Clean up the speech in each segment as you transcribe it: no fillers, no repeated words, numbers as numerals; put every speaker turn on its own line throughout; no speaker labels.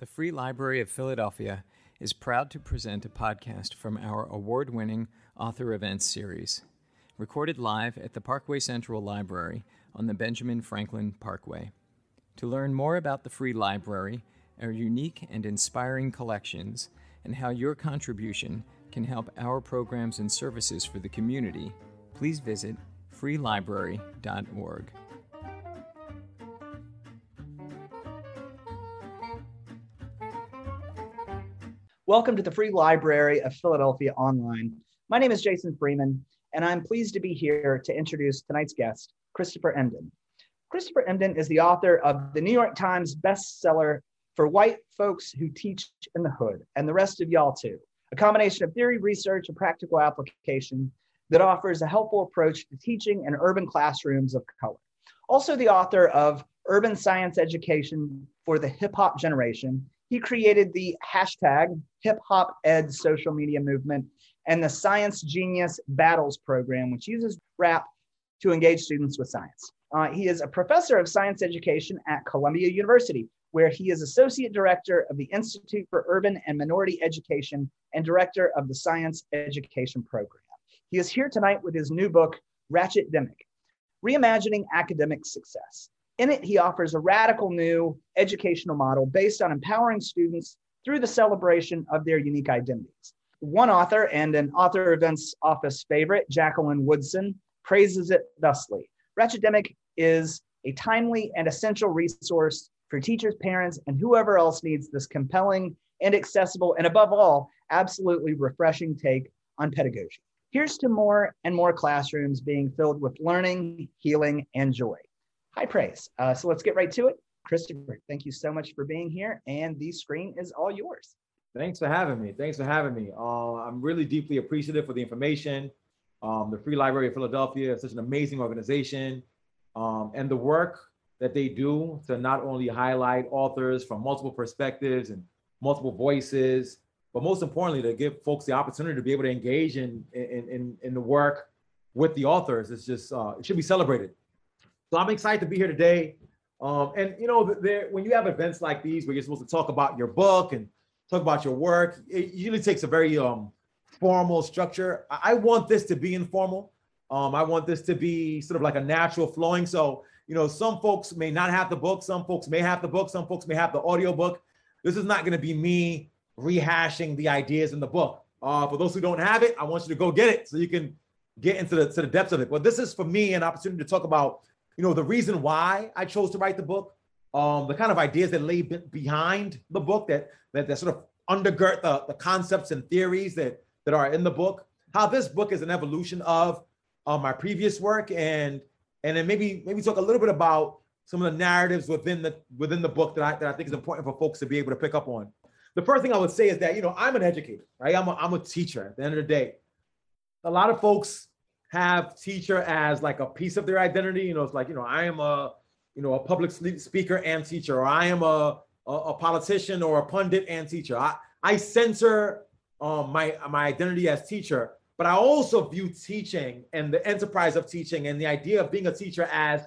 The Free Library of Philadelphia is proud to present a podcast from our award-winning Author Events series, recorded live at the Parkway Central Library on the Benjamin Franklin Parkway. To learn more about the Free Library, our unique and inspiring collections, and how your contribution can help our programs and services for the community, please visit freelibrary.org.
Welcome to the Free Library of Philadelphia Online. My name is Jason Freeman, and I'm pleased to be here to introduce tonight's guest, Christopher Emdin. Christopher Emdin is the author of the New York Times bestseller, For White Folks Who Teach in the Hood, and the Rest of Y'all Too, a combination of theory, research, and practical application that offers a helpful approach to teaching in urban classrooms of color. Also the author of Urban Science Education for the Hip Hop Generation, he created the hashtag #HipHopEd social media movement and the Science Genius Battles program, which uses rap to engage students with science. He is a professor of science education at Columbia University, where he is associate director of the Institute for Urban and Minority Education and director of the Science Education Program. He is here tonight with his new book, Ratchetdemic: Reimagining Academic Success. In it, he offers a radical new educational model based on empowering students through the celebration of their unique identities. One author and an Author Events Office favorite, Jacqueline Woodson, praises it thusly: Ratchetdemic is a timely and essential resource for teachers, parents, and whoever else needs this compelling and accessible, and above all, absolutely refreshing take on pedagogy. Here's to more and more classrooms being filled with learning, healing, and joy. High praise. So let's get right to it. Christopher, thank you so much for being here, and the screen is all yours.
Thanks for having me. I'm really deeply appreciative for the information. The Free Library of Philadelphia is such an amazing organization, and the work that they do to not only highlight authors from multiple perspectives and multiple voices, but most importantly, to give folks the opportunity to be able to engage in the work with the authors. It's just, it should be celebrated. So I'm excited to be here today. And you know, when you have events like these where you're supposed to talk about your book and talk about your work, it usually takes a very formal structure. I want this to be informal. I want this to be sort of like a natural flowing. So, you know, some folks may not have the book, some folks may have the book, some folks may have the audio book. This is not going to be me rehashing the ideas in the book. For those who don't have it, I want you to go get it so you can get into the depths of it. But this is for me an opportunity to talk about, you know, the reason why I chose to write the book, the kind of ideas that lay behind the book that sort of undergird the concepts and theories that are in the book, how this book is an evolution of my previous work, and then maybe talk a little bit about some of the narratives within the book that I think is important for folks to be able to pick up on. The first thing I would say is that, you know, I'm an educator, right? I'm a teacher at the end of the day. A lot of folks have teacher as like a piece of their identity. You know, it's like, you know, I am a public speaker and teacher, or I am a politician or a pundit and teacher. I censor my identity as teacher, but I also view teaching and the enterprise of teaching and the idea of being a teacher as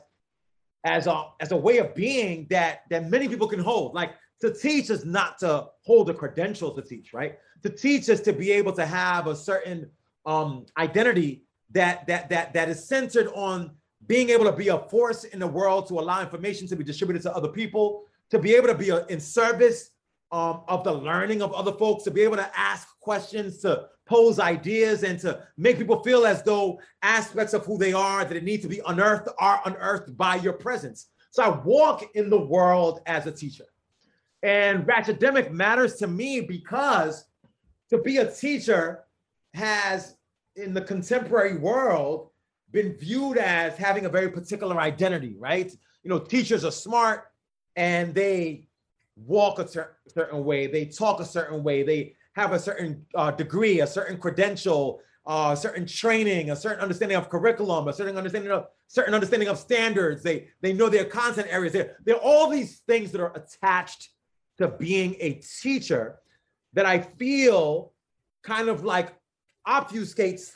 a way of being that many people can hold. Like, to teach is not to hold a credential to teach, right? To teach is to be able to have a certain identity that is centered on being able to be a force in the world, to allow information to be distributed to other people, to be able to be in service of the learning of other folks, to be able to ask questions, to pose ideas, and to make people feel as though aspects of who they are that need to be unearthed are unearthed by your presence. So I walk in the world as a teacher. And Ratchetdemic matters to me because to be a teacher has, in the contemporary world, been viewed as having a very particular identity, right? You know, teachers are smart and they walk a certain way, they talk a certain way, they have a certain degree, a certain credential, a certain training, a certain understanding of curriculum, a certain understanding of standards. They know their content areas. There are all these things that are attached to being a teacher that I feel kind of like obfuscates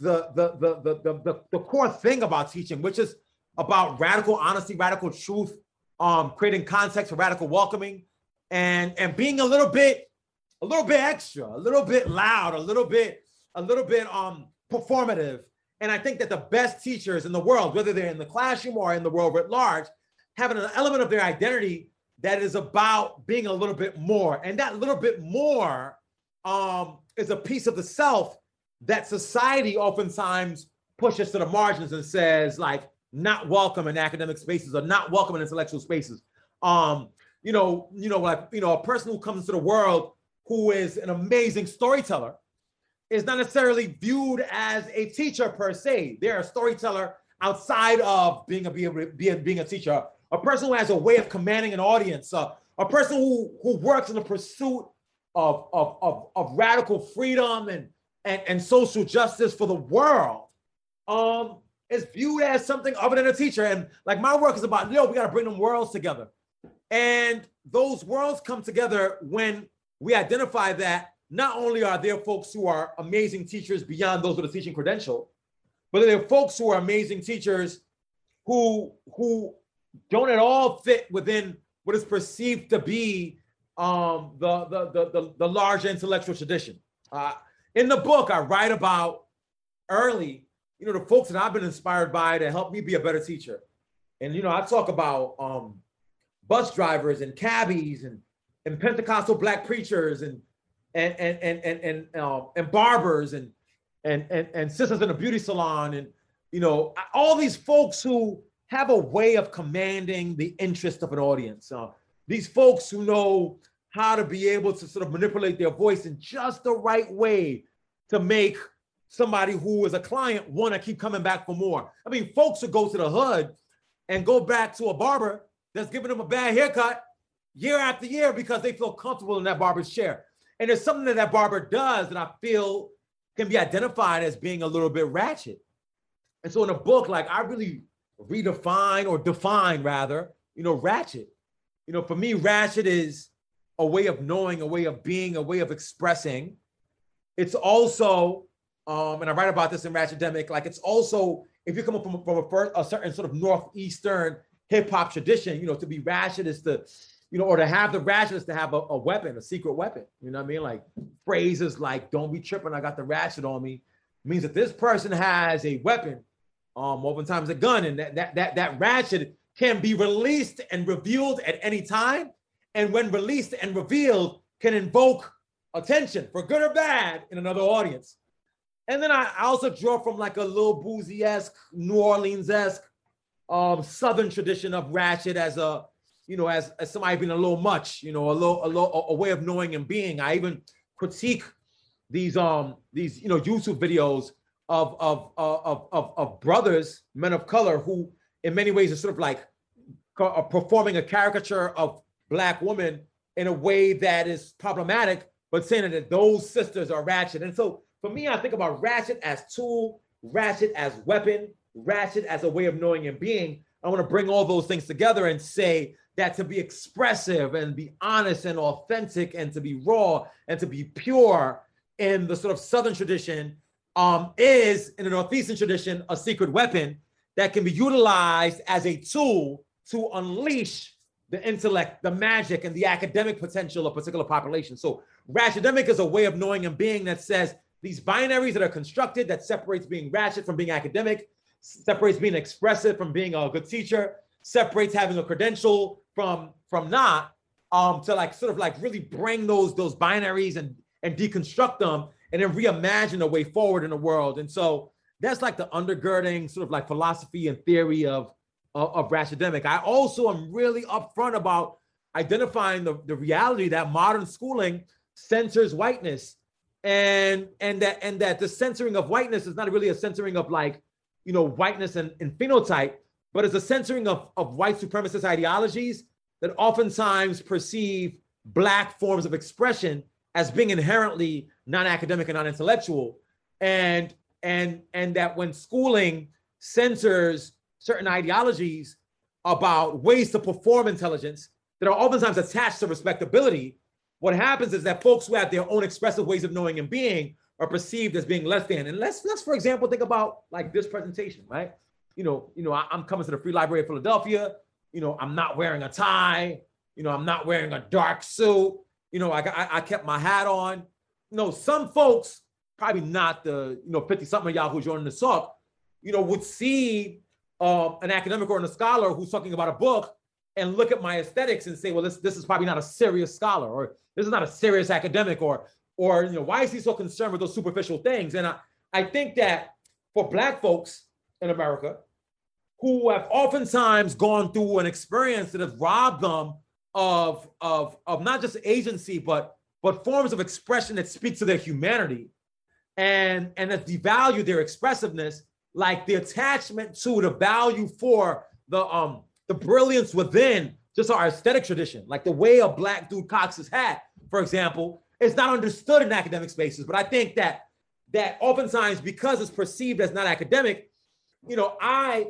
the core thing about teaching, which is about radical honesty, radical truth, creating context for radical welcoming, and being a little bit extra, a little bit loud, a little bit performative. And I think that the best teachers in the world, whether they're in the classroom or in the world at large, have an element of their identity that is about being a little bit more. And that little bit more is a piece of the self that society oftentimes pushes to the margins and says, like, not welcome in academic spaces or not welcome in intellectual spaces. A person who comes into the world who is an amazing storyteller is not necessarily viewed as a teacher per se. They're a storyteller outside of being a teacher. A person who has a way of commanding an audience, a person who works in the pursuit of radical freedom and social justice for the world, is viewed as something other than a teacher. And like my work is about, we got to bring them worlds together. And those worlds come together when we identify that not only are there folks who are amazing teachers beyond those with a teaching credential, but there are folks who are amazing teachers who don't at all fit within what is perceived to be the larger intellectual tradition. In the book, I write about early, the folks that I've been inspired by to help me be a better teacher. And, I talk about bus drivers and cabbies and Pentecostal Black preachers and barbers and sisters in a beauty salon and all these folks who have a way of commanding the interest of an audience. These folks who know how to be able to sort of manipulate their voice in just the right way to make somebody who is a client want to keep coming back for more. I mean, folks who go to the hood and go back to a barber that's giving them a bad haircut year after year because they feel comfortable in that barber's chair. And there's something that barber does that I feel can be identified as being a little bit ratchet. And so in the book, like, I really redefine or define rather, ratchet. For me, ratchet is a way of knowing, a way of being, a way of expressing. It's also, and I write about this in Ratchetdemic, like, it's also, if you come up from a certain sort of Northeastern hip hop tradition, to be ratchet is to, or to have the ratchet is to have a weapon, a secret weapon. You know what I mean? Like phrases like, don't be tripping, I got the ratchet on me, means that this person has a weapon, oftentimes a gun, and that ratchet can be released and revealed at any time. And when released and revealed, can invoke attention for good or bad in another audience. And then I also draw from like a Lil Boosie-esque, New Orleans-esque, Southern tradition of ratchet as a, as somebody being a little much, a way of knowing and being. I even critique these YouTube videos of brothers, men of color, who in many ways are sort of like performing a caricature of Black women in a way that is problematic, but saying that those sisters are ratchet. And so for me, I think about ratchet as tool, ratchet as weapon, ratchet as a way of knowing and being. I want to bring all those things together and say that to be expressive and be honest and authentic and to be raw and to be pure in the sort of Southern tradition is, in the Northeastern tradition, a secret weapon that can be utilized as a tool to unleash the intellect, the magic, and the academic potential of particular populations. So Ratchetdemic is a way of knowing and being that says these binaries that are constructed, that separates being ratchet from being academic, separates being expressive from being a good teacher, separates having a credential from not, to like sort of like really bring those binaries and deconstruct them and then reimagine a way forward in the world. And so that's like the undergirding sort of like philosophy and theory of Ratchetdemic. I also am really upfront about identifying the reality that modern schooling censors whiteness, and that the censoring of whiteness is not really a censoring of like, whiteness and phenotype, but it's a censoring of white supremacist ideologies that oftentimes perceive Black forms of expression as being inherently non-academic and non-intellectual, and that when schooling censors certain ideologies about ways to perform intelligence that are oftentimes attached to respectability, what happens is that folks who have their own expressive ways of knowing and being are perceived as being less than. And let's for example, think about like this presentation, right? I'm coming to the Free Library of Philadelphia. I'm not wearing a tie. I'm not wearing a dark suit. I kept my hat on. Some folks, probably not the 50-something of y'all who joined the talk, would see an academic or a scholar who's talking about a book and look at my aesthetics and say, well, this is probably not a serious scholar, or this is not a serious academic, or why is he so concerned with those superficial things? And I think that for Black folks in America who have oftentimes gone through an experience that has robbed them of not just agency, but forms of expression that speak to their humanity and that devalue their expressiveness, like the attachment to the value for the brilliance within just our aesthetic tradition, like the way a Black dude cocks his hat, for example, is not understood in academic spaces. But I think that oftentimes, because it's perceived as not academic, I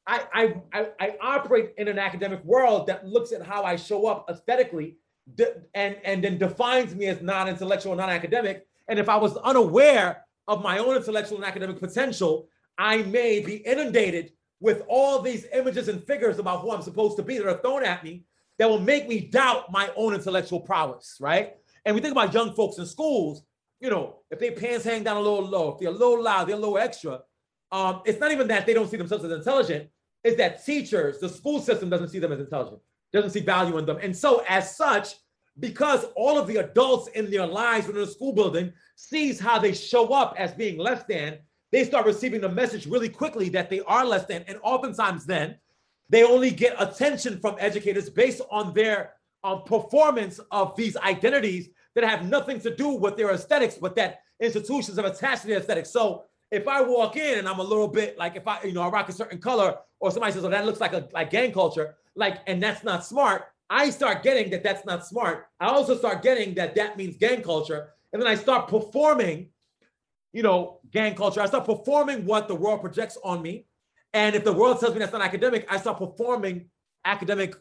operate in an academic world that looks at how I show up aesthetically and then defines me as non-intellectual, non-academic. And if I was unaware of my own intellectual and academic potential, I may be inundated with all these images and figures about who I'm supposed to be that are thrown at me that will make me doubt my own intellectual prowess, right? And we think about young folks in schools, if their pants hang down a little low, if they're a little loud, they're a little extra. It's not even that they don't see themselves as intelligent, it's that teachers, the school system doesn't see them as intelligent, doesn't see value in them. And so as such, because all of the adults in their lives within the school building sees how they show up as being less than, they start receiving the message really quickly that they are less than. And oftentimes then, they only get attention from educators based on their performance of these identities that have nothing to do with their aesthetics, but that institutions have attached to their aesthetics. So if I walk in and I'm a little bit like, if I rock a certain color, or somebody says, oh, that looks like gang culture, and that's not smart, I start getting that that's not smart. I also start getting that means gang culture. And then I start performing, gang culture. I start performing what the world projects on me. And if the world tells me that's not academic, I start performing academic,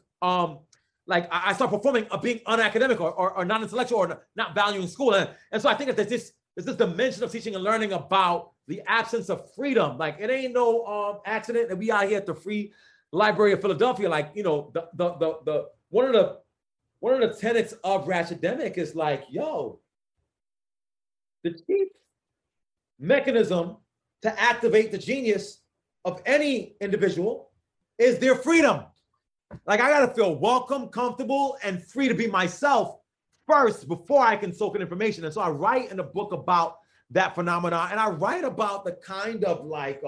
I start performing being unacademic or non-intellectual or not valuing school. And so I think that there's this dimension of teaching and learning about the absence of freedom. Like, it ain't no accident that we out here at the Free Library of Philadelphia. Like, the one of the tenets of Ratchetdemic is like, yo, the chief mechanism to activate the genius of any individual is their freedom. Like, I gotta feel welcome, comfortable, and free to be myself first before I can soak in information. And so I write in the book about that phenomenon, and I write about the kind of like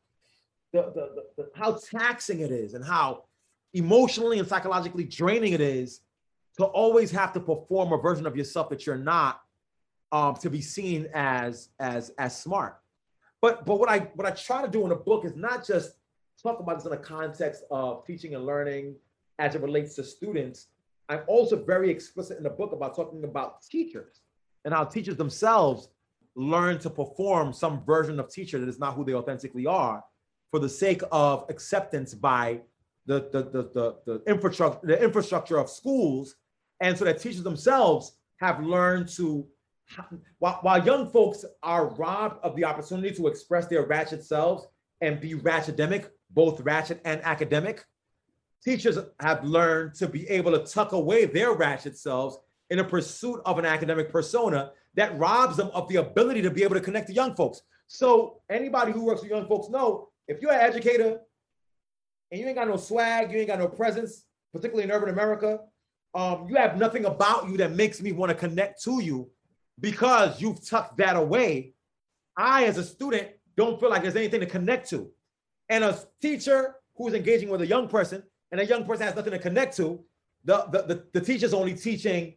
how taxing it is and how emotionally and psychologically draining it is to always have to perform a version of yourself that you're not, to be seen as smart. But what I try to do in the book is not just talk about this in the context of teaching and learning as it relates to students. I'm also very explicit in the book about talking about teachers and how teachers themselves learn to perform some version of teacher that is not who they authentically are for the sake of acceptance by the infrastructure of schools. And so that teachers themselves have learned to, while young folks are robbed of the opportunity to express their ratchet selves and be ratchetdemic, both ratchet and academic, teachers have learned to be able to tuck away their ratchet selves in a pursuit of an academic persona that robs them of the ability to be able to connect to young folks. So anybody who works with young folks know, if you're an educator and you ain't got no swag, you ain't got no presence, particularly in urban America, you have nothing about you that makes me want to connect to you because you've tucked that away. I, as a student, don't feel like there's anything to connect to. And a teacher who's engaging with a young person and a young person has nothing to connect to, the teacher's only teaching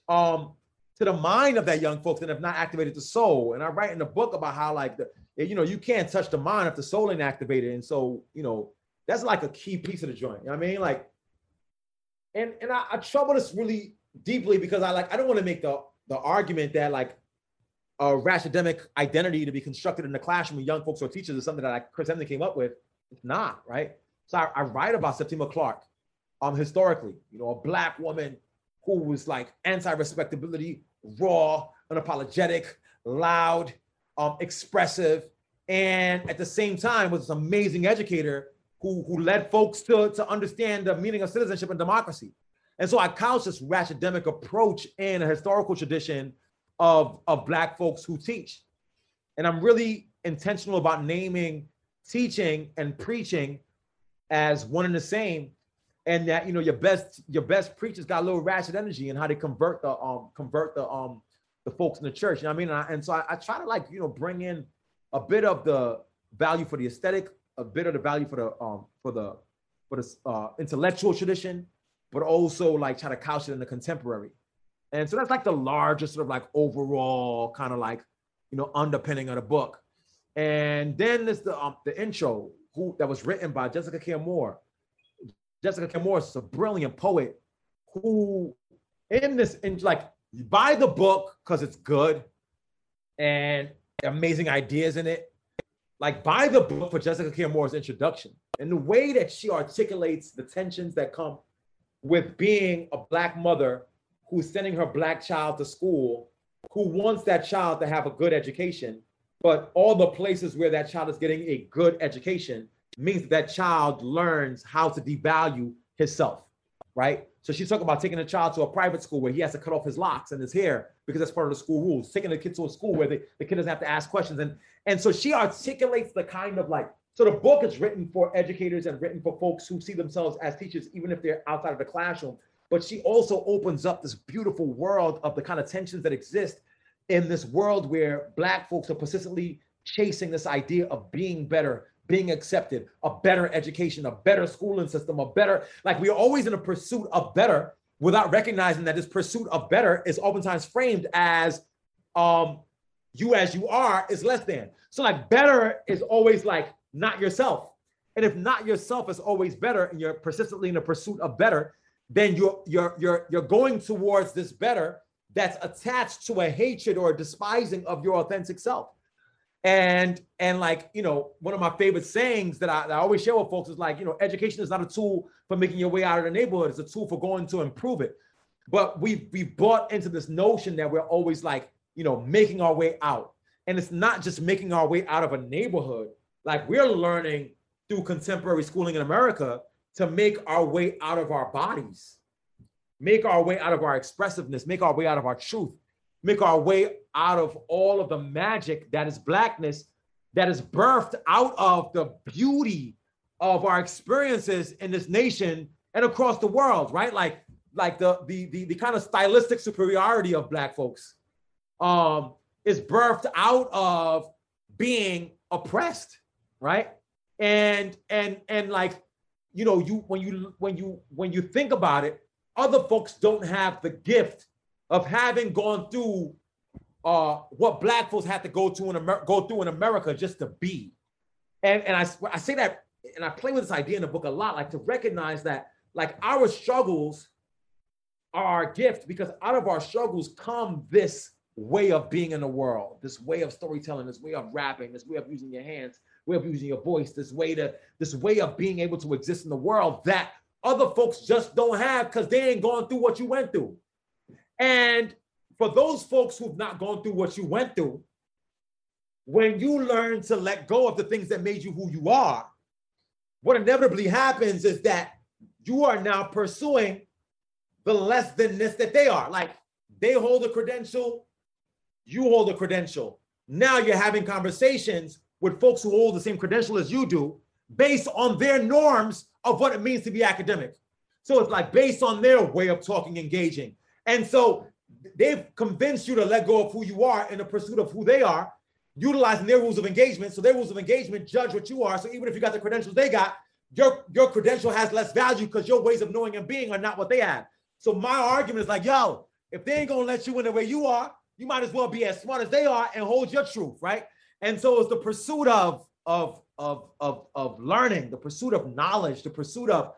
to the mind of that young folks and have not activated the soul. And I write in the book about how you can't touch the mind if the soul ain't activated. And so, that's like a key piece of the joint. You know what I mean? Like, and I trouble this really deeply because I don't want to make the argument that like a ratchetdemic identity to be constructed in the classroom with young folks or teachers is something that Chris Emdin came up with. It's not, right? So I write about Septima Clark, historically, a Black woman who was like anti-respectability, raw, unapologetic, loud, expressive, and at the same time was this amazing educator who led folks to understand the meaning of citizenship and democracy. And so I couch this academic approach in a historical tradition of Black folks who teach. And I'm really intentional about naming teaching and preaching as one and the same. And that, you know, your best preachers got a little ratchet energy and how they convert the folks in the church. You know what I mean? And so I try to, like, you know, bring in a bit of the value for the aesthetic, a bit of the value for the intellectual tradition, but also like try to couch it in the contemporary. And so that's like the largest sort of like overall kind of like, you know, underpinning of the book. And then there's the intro that was written by Jessica Care Moore. Jessica Care Moore is a brilliant poet who buy the book because it's good and amazing ideas in it. Like, buy the book for Jessica Care Moore's introduction and the way that she articulates the tensions that come with being a Black mother who's sending her Black child to school, who wants that child to have a good education, but all the places where that child is getting a good education means that child learns how to devalue himself, right? So she's talking about taking a child to a private school where he has to cut off his locks and his hair because that's part of the school rules, taking the kid to a school where the kid doesn't have to ask questions. And so she articulates the kind of like, so the book is written for educators and written for folks who see themselves as teachers, even if they're outside of the classroom. But she also opens up this beautiful world of the kind of tensions that exist in this world where Black folks are persistently chasing this idea of being better, being accepted, a better education, a better schooling system, like we're always in a pursuit of better without recognizing that this pursuit of better is oftentimes framed as you as you are is less than. So like better is always like not yourself. And if not yourself is always better and you're persistently in a pursuit of better, then you're going towards this better that's attached to a hatred or a despising of your authentic self. And like, you know, one of my favorite sayings that I always share with folks is like, you know, education is not a tool for making your way out of the neighborhood. It's a tool for going to improve it. But we've bought into this notion that we're always like, you know, making our way out. And it's not just making our way out of a neighborhood. Like, we're learning through contemporary schooling in America to make our way out of our bodies, make our way out of our expressiveness, make our way out of our truth, make our way out of all of the magic that is Blackness, that is birthed out of the beauty of our experiences in this nation and across the world, right? Like the kind of stylistic superiority of Black folks is birthed out of being oppressed, right? And like, you know, when you think about it, other folks don't have the gift of having gone through what Black folks had to go through in America just to be. And I say that, and I play with this idea in the book a lot, like to recognize that like our struggles are our gift, because out of our struggles come this way of being in the world, this way of storytelling, this way of rapping, this way of using your hands, way of using your voice, this way of being able to exist in the world that other folks just don't have because they ain't gone through what you went through. And for those folks who've not gone through what you went through, when you learn to let go of the things that made you who you are, what inevitably happens is that you are now pursuing the less than-ness that they are. Like, they hold a credential, you hold a credential. Now you're having conversations with folks who hold the same credential as you do based on their norms of what it means to be academic. So it's like based on their way of talking, engaging. And so they've convinced you to let go of who you are in the pursuit of who they are, utilizing their rules of engagement. So their rules of engagement judge what you are. So even if you got the credentials they got, your credential has less value because your ways of knowing and being are not what they have. So my argument is like, yo, if they ain't gonna let you in the way you are, you might as well be as smart as they are and hold your truth, right? And so it's the pursuit of learning, the pursuit of knowledge, the pursuit of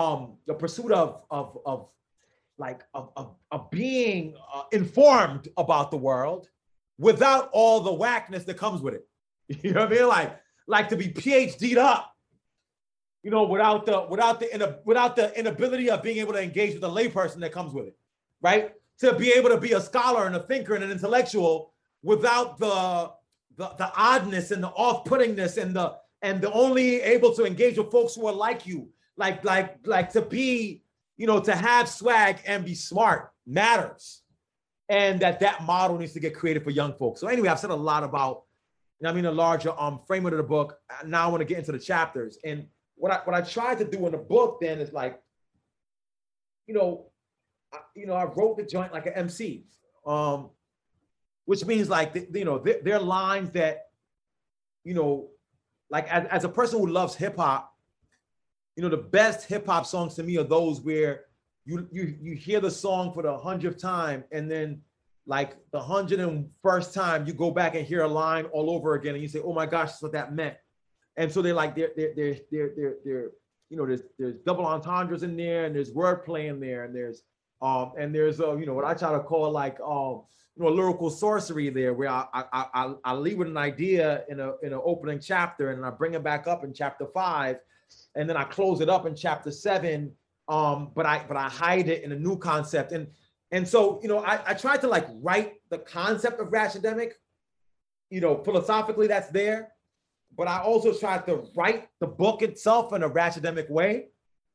being informed about the world without all the whackness that comes with it. You know what I mean? Like to be PhD'd up, you know, without the inability of being able to engage with a layperson that comes with it, right? To be able to be a scholar and a thinker and an intellectual without the oddness and the off-puttingness and the only able to engage with folks who are like you, like to be to have swag and be smart matters. And that model needs to get created for young folks. So anyway, I've said a lot about, the larger framework of the book. Now I want to get into the chapters. And what I tried to do in the book then is like, I wrote the joint like an MC, which means like, they're lines that, like as a person who loves hip hop, the best hip hop songs to me are those where you hear the song for the 100th time, and then like the 101st time you go back and hear a line all over again, and you say, "Oh my gosh, that's what that meant." And so they're there's double entendres in there, and there's wordplay in there, and there's what I try to call like lyrical sorcery there, where I leave with an idea in an opening chapter, and I bring it back up in chapter 5, and then I close it up in chapter 7. But I hide it in a new concept, and so I tried to like write the concept of Ratchetdemic, philosophically that's there, but I also tried to write the book itself in a Ratchetdemic way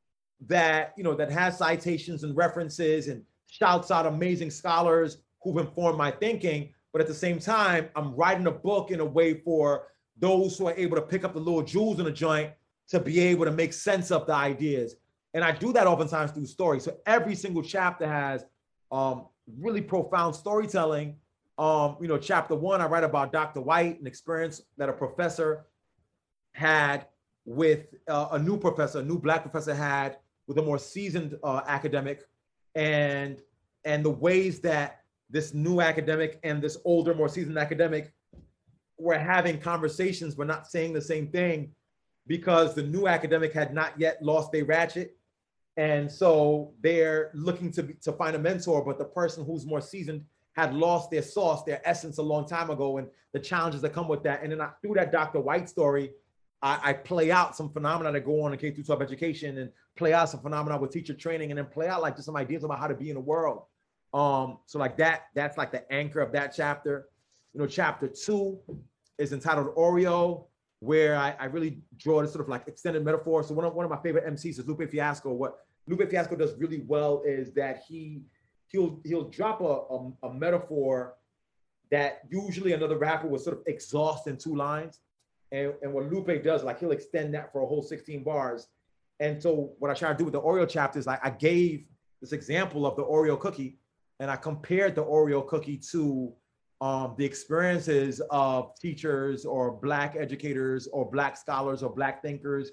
that that has citations and references and shouts out amazing scholars who've informed my thinking, but at the same time I'm writing a book in a way for those who are able to pick up the little jewels in the joint to be able to make sense of the ideas. And I do that oftentimes through story. So every single chapter has really profound storytelling. Chapter 1, I write about Dr. White, an experience that a professor had with a new Black professor had with a more seasoned academic, and the ways that this new academic and this older, more seasoned academic were having conversations but not saying the same thing, because the new academic had not yet lost their ratchet. And so they're looking to find a mentor, but the person who's more seasoned had lost their sauce, their essence a long time ago, and the challenges that come with that. And then through that Dr. White story, I play out some phenomena that go on in K-12 education, and play out some phenomena with teacher training, and then play out like just some ideas about how to be in the world. So like that's like the anchor of that chapter. Chapter 2 is entitled Oreo, where I really draw this sort of like extended metaphor. So one of my favorite MCs is Lupe Fiasco. What Lupe Fiasco does really well is that he'll drop a metaphor that usually another rapper would sort of exhaust in 2 lines. And what Lupe does, like he'll extend that for a whole 16 bars. And so what I try to do with the Oreo chapter is I gave this example of the Oreo cookie, and I compared the Oreo cookie to the experiences of teachers or Black educators or Black scholars or Black thinkers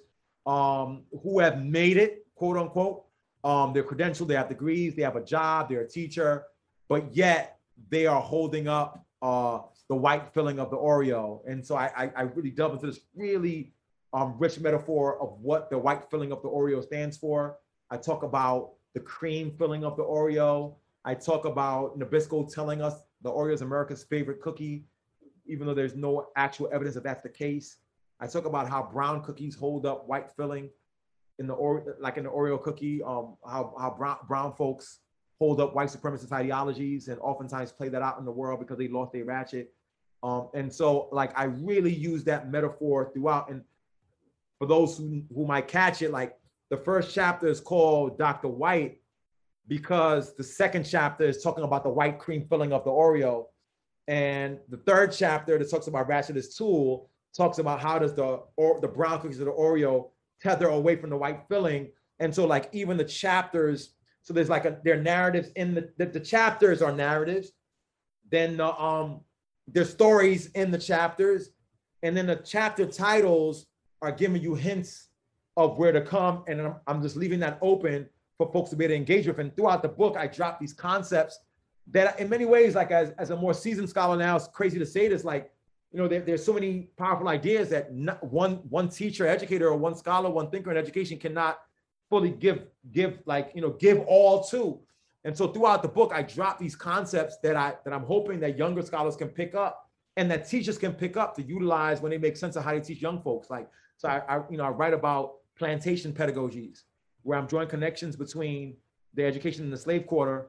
who have made it, quote unquote. They're credentialed, they have degrees, they have a job, they're a teacher, but yet they are holding up the white filling of the Oreo. And so I really delve into this really rich metaphor of what the white filling of the Oreo stands for. I talk about the cream filling of the Oreo. I talk about Nabisco telling us the Oreo is America's favorite cookie, even though there's no actual evidence that that's the case. I talk about how brown cookies hold up white filling in the Oreo cookie, how brown folks hold up white supremacist ideologies and oftentimes play that out in the world because they lost their ratchet. And so like I really use that metaphor throughout. And for those who might catch it, like the first chapter is called Dr. White because the second chapter is talking about the white cream filling of the Oreo. And the third chapter that talks about Ratchet's tool talks about how does the brown cookies of the Oreo tether away from the white filling. And so like even the chapters, so there's like there are narratives in the chapters are narratives. Then there's stories in the chapters. And then the chapter titles are giving you hints of where to come. And I'm just leaving that open for folks to be able to engage with. And throughout the book, I drop these concepts that in many ways, like as a more seasoned scholar now, it's crazy to say this, like, you know, there's so many powerful ideas that one teacher, educator, or one scholar, one thinker in education cannot fully give all to. And so throughout the book, I drop these concepts that I'm hoping that younger scholars can pick up and that teachers can pick up to utilize when they make sense of how they teach young folks. Like, so I write about plantation pedagogies, where I'm drawing connections between the education in the slave quarter,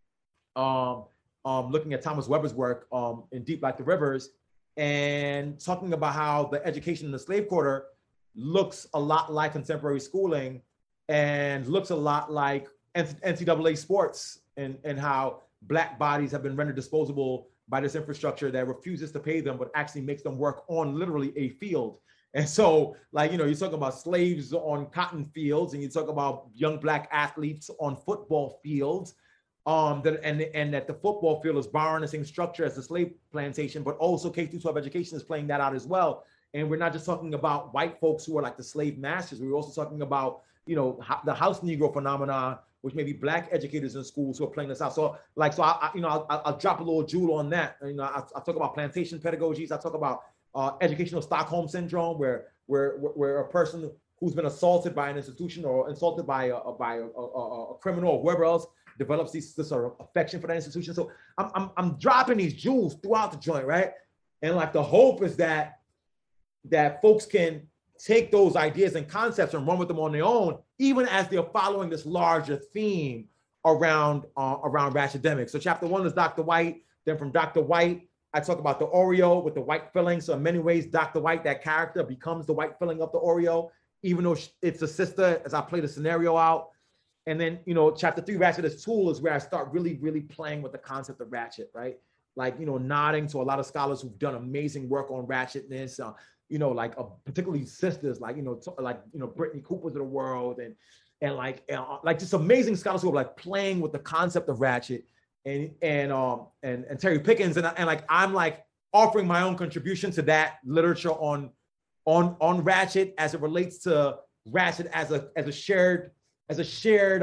looking at Thomas Weber's work in Deep Like the Rivers, and talking about how the education in the slave quarter looks a lot like contemporary schooling and looks a lot like NCAA sports and how Black bodies have been rendered disposable by this infrastructure that refuses to pay them, but actually makes them work on literally a field. And so, like, you talk about slaves on cotton fields, and you talk about young Black athletes on football fields, and that the football field is borrowing the same structure as the slave plantation, but also K-12 education is playing that out as well. And we're not just talking about white folks who are like the slave masters. We're also talking about, the house Negro phenomenon, which may be Black educators in schools who are playing this out. So I'll drop a little jewel on that. I'll talk about plantation pedagogies. I'll talk about educational Stockholm syndrome, where a person who's been assaulted by an institution or insulted by a criminal or whoever else develops this sort of affection for that institution. So I'm dropping these jewels throughout the joint, right? And like the hope is that folks can take those ideas and concepts and run with them on their own, even as they're following this larger theme around ratchetdemic. So chapter 1 is Dr. White. Then from Dr. White, I talk about the Oreo with the white filling. So in many ways, Dr. White, that character, becomes the white filling of the Oreo, even though it's a sister, as I play the scenario out. And then, chapter 3, Ratchet as Tool, is where I start really, really playing with the concept of ratchet, right? Like, nodding to a lot of scholars who've done amazing work on ratchetness, particularly sisters, Brittany Cooper's of the world, and just amazing scholars who are like playing with the concept of ratchet, and Terry Pickens, and I'm like offering my own contribution to that literature on ratchet as it relates to ratchet as a shared as a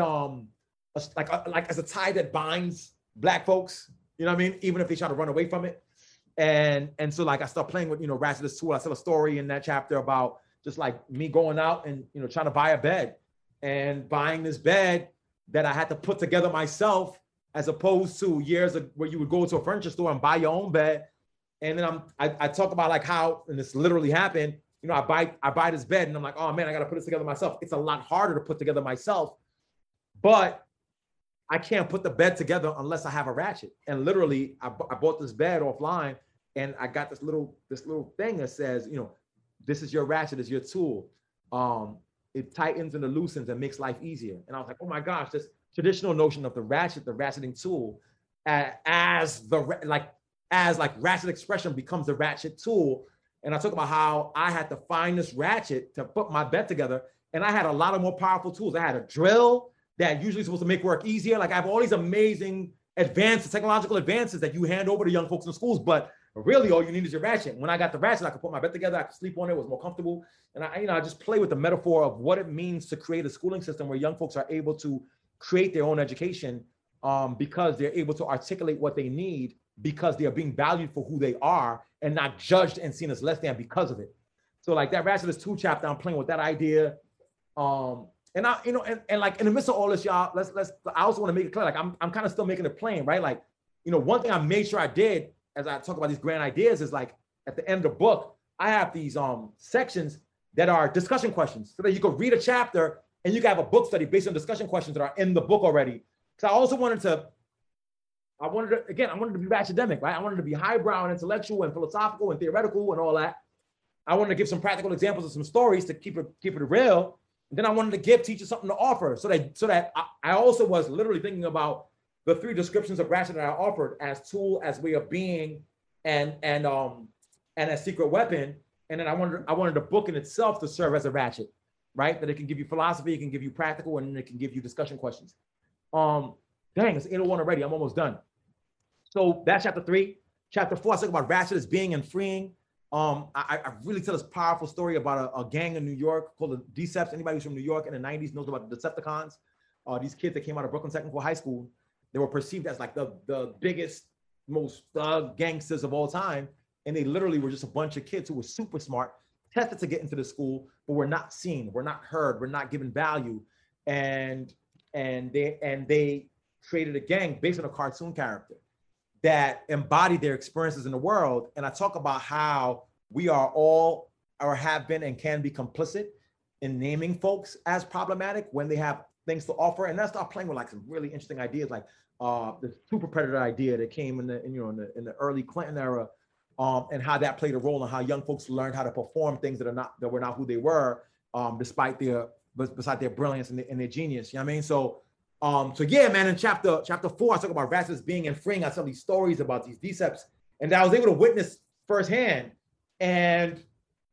tie that binds Black folks, even if they try to run away from it. And so I start playing with, Ratchet as Tool. I tell a story in that chapter about just like me going out and, trying to buy a bed and buying this bed that I had to put together myself, as opposed to years where you would go to a furniture store and buy your own bed. And then I talk about like how, and this literally happened, I buy this bed and I'm like, oh man, I got to put this together myself. It's a lot harder to put together myself, but I can't put the bed together unless I have a ratchet. And literally I bought this bed offline, and I got this little thing that says, this is your ratchet, is your tool. It tightens and it loosens and makes life easier. And I was like, oh my gosh, this traditional notion of the ratcheting tool, as ratchet expression becomes the ratchet tool. And I talk about how I had to find this ratchet to put my bed together. And I had a lot of more powerful tools. I had a drill that usually is supposed to make work easier. Like I have all these amazing technological advances that you hand over to young folks in schools, but really all you need is your ratchet. When I got the ratchet, I could put my bed together, I could sleep on it was more comfortable. And I just play with the metaphor of what it means to create a schooling system where young folks are able to create their own education because they're able to articulate what they need, because they are being valued for who they are and not judged and seen as less than because of it. So like that Ratchet as Tool chapter, I'm playing with that idea. And I, like in the midst of all this, y'all, I also want to make it clear, like I'm kind of still making it plain, right? Like, one thing I made sure I did as I talk about these grand ideas is like at the end of the book, I have these sections that are discussion questions so that you can read a chapter and you can have a book study based on discussion questions that are in the book already. So I also wanted to be ratchetdemic, right? I wanted to be highbrow and intellectual and philosophical and theoretical and all that. I wanted to give some practical examples of some stories to keep it real. And then I wanted to give teachers something to offer so that I also was literally thinking about the 3 descriptions of ratchet that I offered as tool, as way of being, and as secret weapon. And then I wanted the book in itself to serve as a ratchet, right? That it can give you philosophy, it can give you practical, and it can give you discussion questions. Dang, it's 8:01 already. I'm almost done. So that's chapter 3. Chapter 4, I talk about ratchet as being and freeing. I really tell this powerful story about a gang in New York called the Deceps. Anybody who's from New York in the 90s knows about the Decepticons. These kids that came out of Brooklyn Technical High School, they were perceived as like the biggest, most thug gangsters of all time. And they literally were just a bunch of kids who were super smart, tested to get into the school, but were not seen, were not heard, were not given value. And they created a gang based on a cartoon character that embodied their experiences in the world. And I talk about how we are all, or have been and can be, complicit in naming folks as problematic when they have things to offer. And then I start playing with like some really interesting ideas, like the super predator idea that came in the early Clinton era, and how that played a role in how young folks learned how to perform things that were not who they were, beside their brilliance and their genius. You know what I mean? So So yeah, man, in chapter 4, I talk about ratchetness being and freeing. I tell these stories about these decepts, and I was able to witness firsthand. And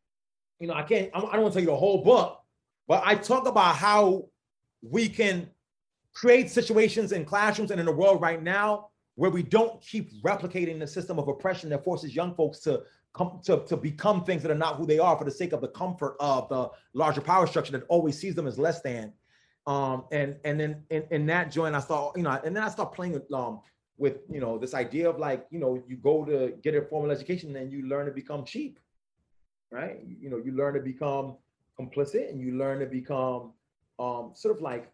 I don't want to tell you the whole book, but I talk about how we can create situations in classrooms and in the world right now where we don't keep replicating the system of oppression that forces young folks to become things that are not who they are for the sake of the comfort of the larger power structure that always sees them as less than. And then in that joint, I thought, and then I start playing with this idea of like, you go to get a formal education and you learn to become cheap, right? You learn to become complicit, and you learn to become sort of like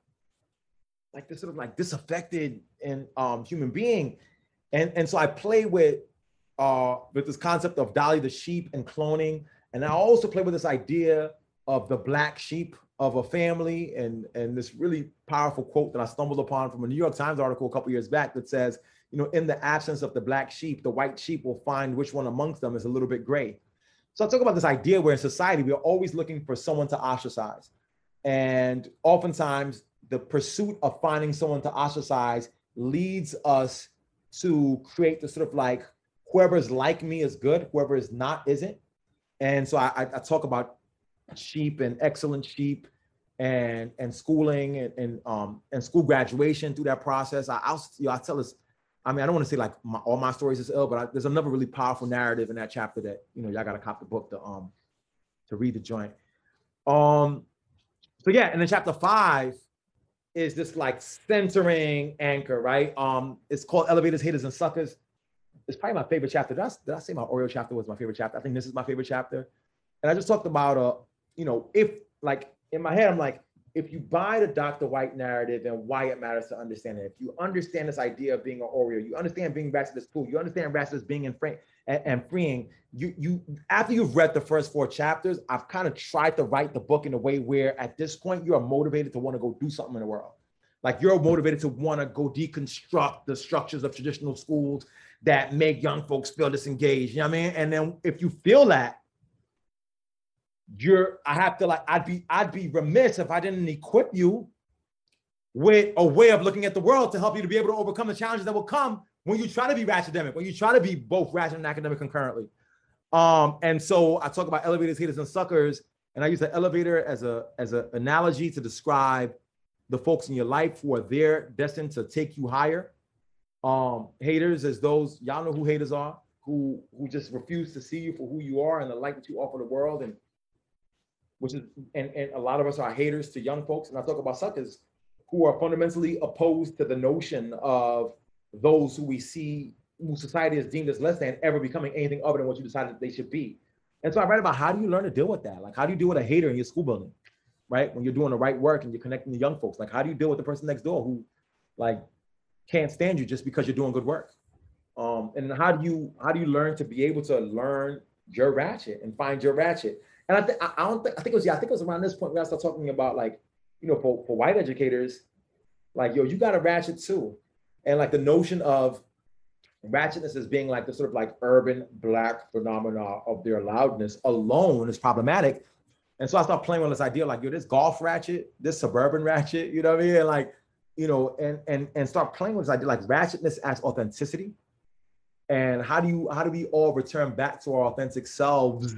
this sort of like disaffected and human being. And so I play with this concept of Dolly the sheep and cloning. And I also play with this idea of the black sheep of a family, and this really powerful quote that I stumbled upon from a New York Times article a couple years back that says, in the absence of the black sheep, the white sheep will find which one amongst them is a little bit gray. So I talk about this idea where in society, we are always looking for someone to ostracize. And oftentimes the pursuit of finding someone to ostracize leads us to create the sort of like, whoever is like me is good, whoever is not isn't. And so I talk about sheep and excellent sheep and schooling and school graduation through that process. I tell this, I mean, I don't want to say like all my stories is ill, but there's another really powerful narrative in that chapter that, y'all got to cop the book to read the joint. So yeah, and then chapter 5 is this like centering anchor, right? It's called Elevators, Haters, and Suckers. It's probably my favorite chapter. Did I say my Oreo chapter was my favorite chapter? I think this is my favorite chapter. And I just talked about, if like in my head, I'm like, if you buy the Dr. White narrative and why it matters to understand it, if you understand this idea of being an Oreo, you understand being ratchet is cool, you understand ratchet is being and freeing, you after you've read the first 4 chapters, I've kind of tried to write the book in a way where at this point you are motivated to want to go do something in the world. Like you're motivated to want to go deconstruct the structures of traditional schools that make young folks feel disengaged. You know what I mean? And then if you feel that, I'd be remiss if I didn't equip you with a way of looking at the world to help you to be able to overcome the challenges that will come when you try to be ratchetemic, when you try to be both ratchet and academic concurrently. And so I talk about elevators, haters, and suckers, and I use the elevator as an analogy to describe the folks in your life who are there destined to take you higher. Haters as those, y'all know who haters are, who just refuse to see you for who you are and the light that you offer the world, and a lot of us are haters to young folks. And I talk about suckers who are fundamentally opposed to the notion of those who we see, who society has deemed as less than, ever becoming anything other than what you decided that they should be. And so I write about how do you learn to deal with that? Like, how do you deal with a hater in your school building, right? When you're doing the right work and you're connecting to young folks, like how do you deal with the person next door who like can't stand you just because you're doing good work? And how do you learn to be able to learn your ratchet and find your ratchet? And I think it was around this point where I started talking about like, for white educators, like, you got a ratchet too. And like the notion of ratchetness as being like the sort of like urban Black phenomena of their loudness alone is problematic. And so I started playing with this idea like, this golf ratchet, this suburban ratchet, you know what I mean? And like, and start playing with this idea like ratchetness as authenticity. And how do we all return back to our authentic selves?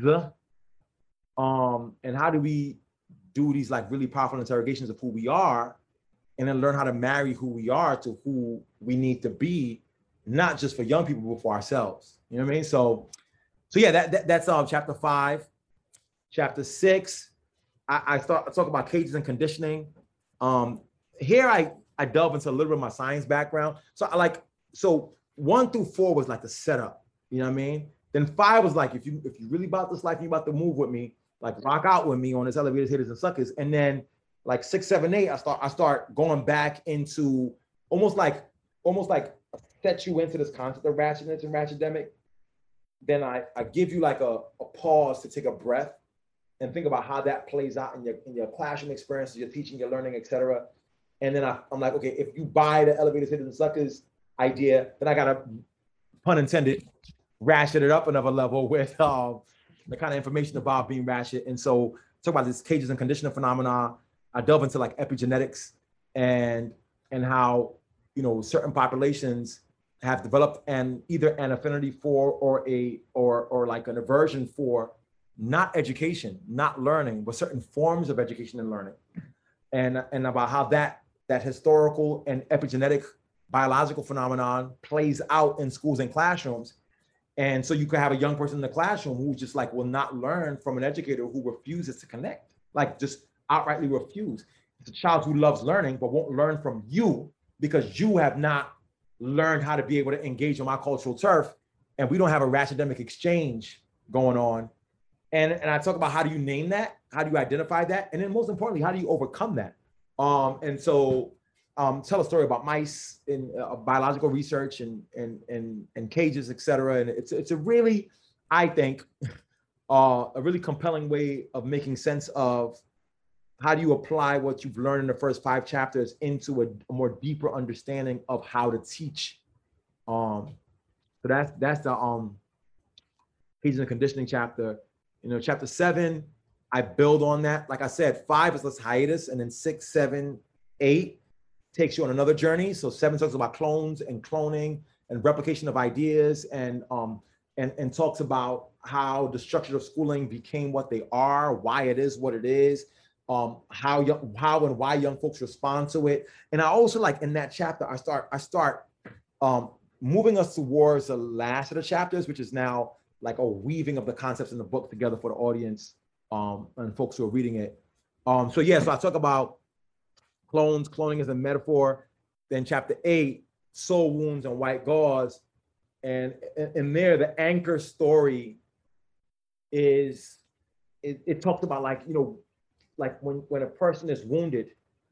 And how do we do these like really powerful interrogations of who we are, and then learn how to marry who we are to who we need to be, not just for young people, but for ourselves. You know what I mean? So yeah, that's chapter 5. Chapter 6, I talk about cages and conditioning. Here I delve into a little bit of my science background. So 1 through 4 was like the setup. You know what I mean? Then 5 was like, if you really about this life, you about to move with me, like rock out with me on this elevators, haters, and suckers. And then like 6, 7, 8, I start going back into almost like set you into this concept of ratchetness and ratchetemic. Then I give you like a pause to take a breath and think about how that plays out in your classroom experiences, your teaching, your learning, etc. And then I'm like, okay, if you buy the elevators, haters, and suckers idea, then I gotta, pun intended, ratchet it up another level with the kind of information about being ratchet. And so talk about this cages and conditioning phenomena. I delve into like epigenetics and and how, you know, certain populations have developed either an affinity for or like an aversion for not education, not learning, but certain forms of education and learning, and about how that historical and epigenetic biological phenomenon plays out in schools and classrooms. And so you could have a young person in the classroom who just like will not learn from an educator who refuses to connect, like just outrightly refuse. It's a child who loves learning but won't learn from you because you have not learned how to be able to engage on my cultural turf, and we don't have a rachdemic exchange going on. And I talk about how do you name that, how do you identify that, and then most importantly, how do you overcome that? And so tell a story about mice in biological research and cages, et cetera. And it's a really, I think, a really compelling way of making sense of how do you apply what you've learned in the first 5 chapters into a more deeper understanding of how to teach. So that's the cages and conditioning chapter. You know, chapter 7, I build on that. Like I said, 5 is this hiatus, and then 6, 7, 8 takes you on another journey. So 7 talks about clones and cloning and replication of ideas, and talks about how the structure of schooling became what they are, why it is what it is, how and why young folks respond to it. And I also, like, in that chapter, I start moving us towards the last of the chapters, which is now like a weaving of the concepts in the book together for the audience and folks who are reading it. So I talk about cloning as a metaphor. Then chapter 8, soul wounds and white gauze. And in there, the anchor story is, it talks about, like, you know, like when a person is wounded,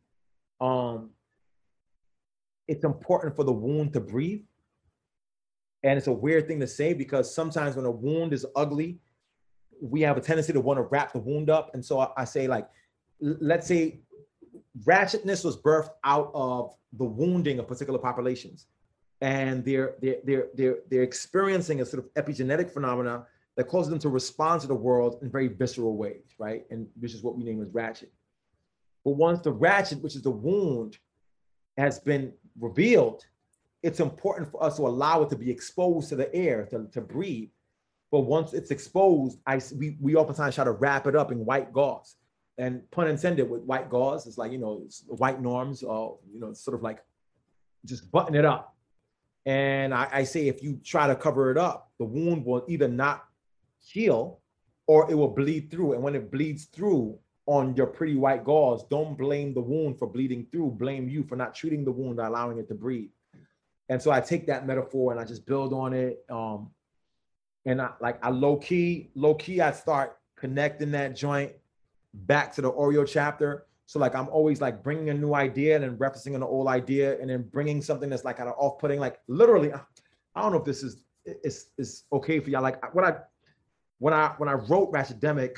it's important for the wound to breathe. And it's a weird thing to say because sometimes when a wound is ugly, we have a tendency to want to wrap the wound up. And so I say, like, let's say ratchetness was birthed out of the wounding of particular populations. And they're experiencing a sort of epigenetic phenomena that causes them to respond to the world in very visceral ways, right? And which is what we name as ratchet. But once the ratchet, which is the wound, has been revealed, it's important for us to allow it to be exposed to the air, to breathe. But once it's exposed, we oftentimes try to wrap it up in white gauze. And pun intended with white gauze, it's like, you know, it's white norms, you know, it's sort of like just button it up. And I say, if you try to cover it up, the wound will either not heal or it will bleed through. And when it bleeds through on your pretty white gauze, don't blame the wound for bleeding through, blame you for not treating the wound or allowing it to breathe. And so I take that metaphor and I just build on it. And I low key, I start connecting that joint back to the Oreo chapter. So like I'm always like bringing a new idea and then referencing an old idea and then bringing something that's like kind of off-putting. Like literally, I don't know if this is okay for y'all. Like when I wrote Rashidemic,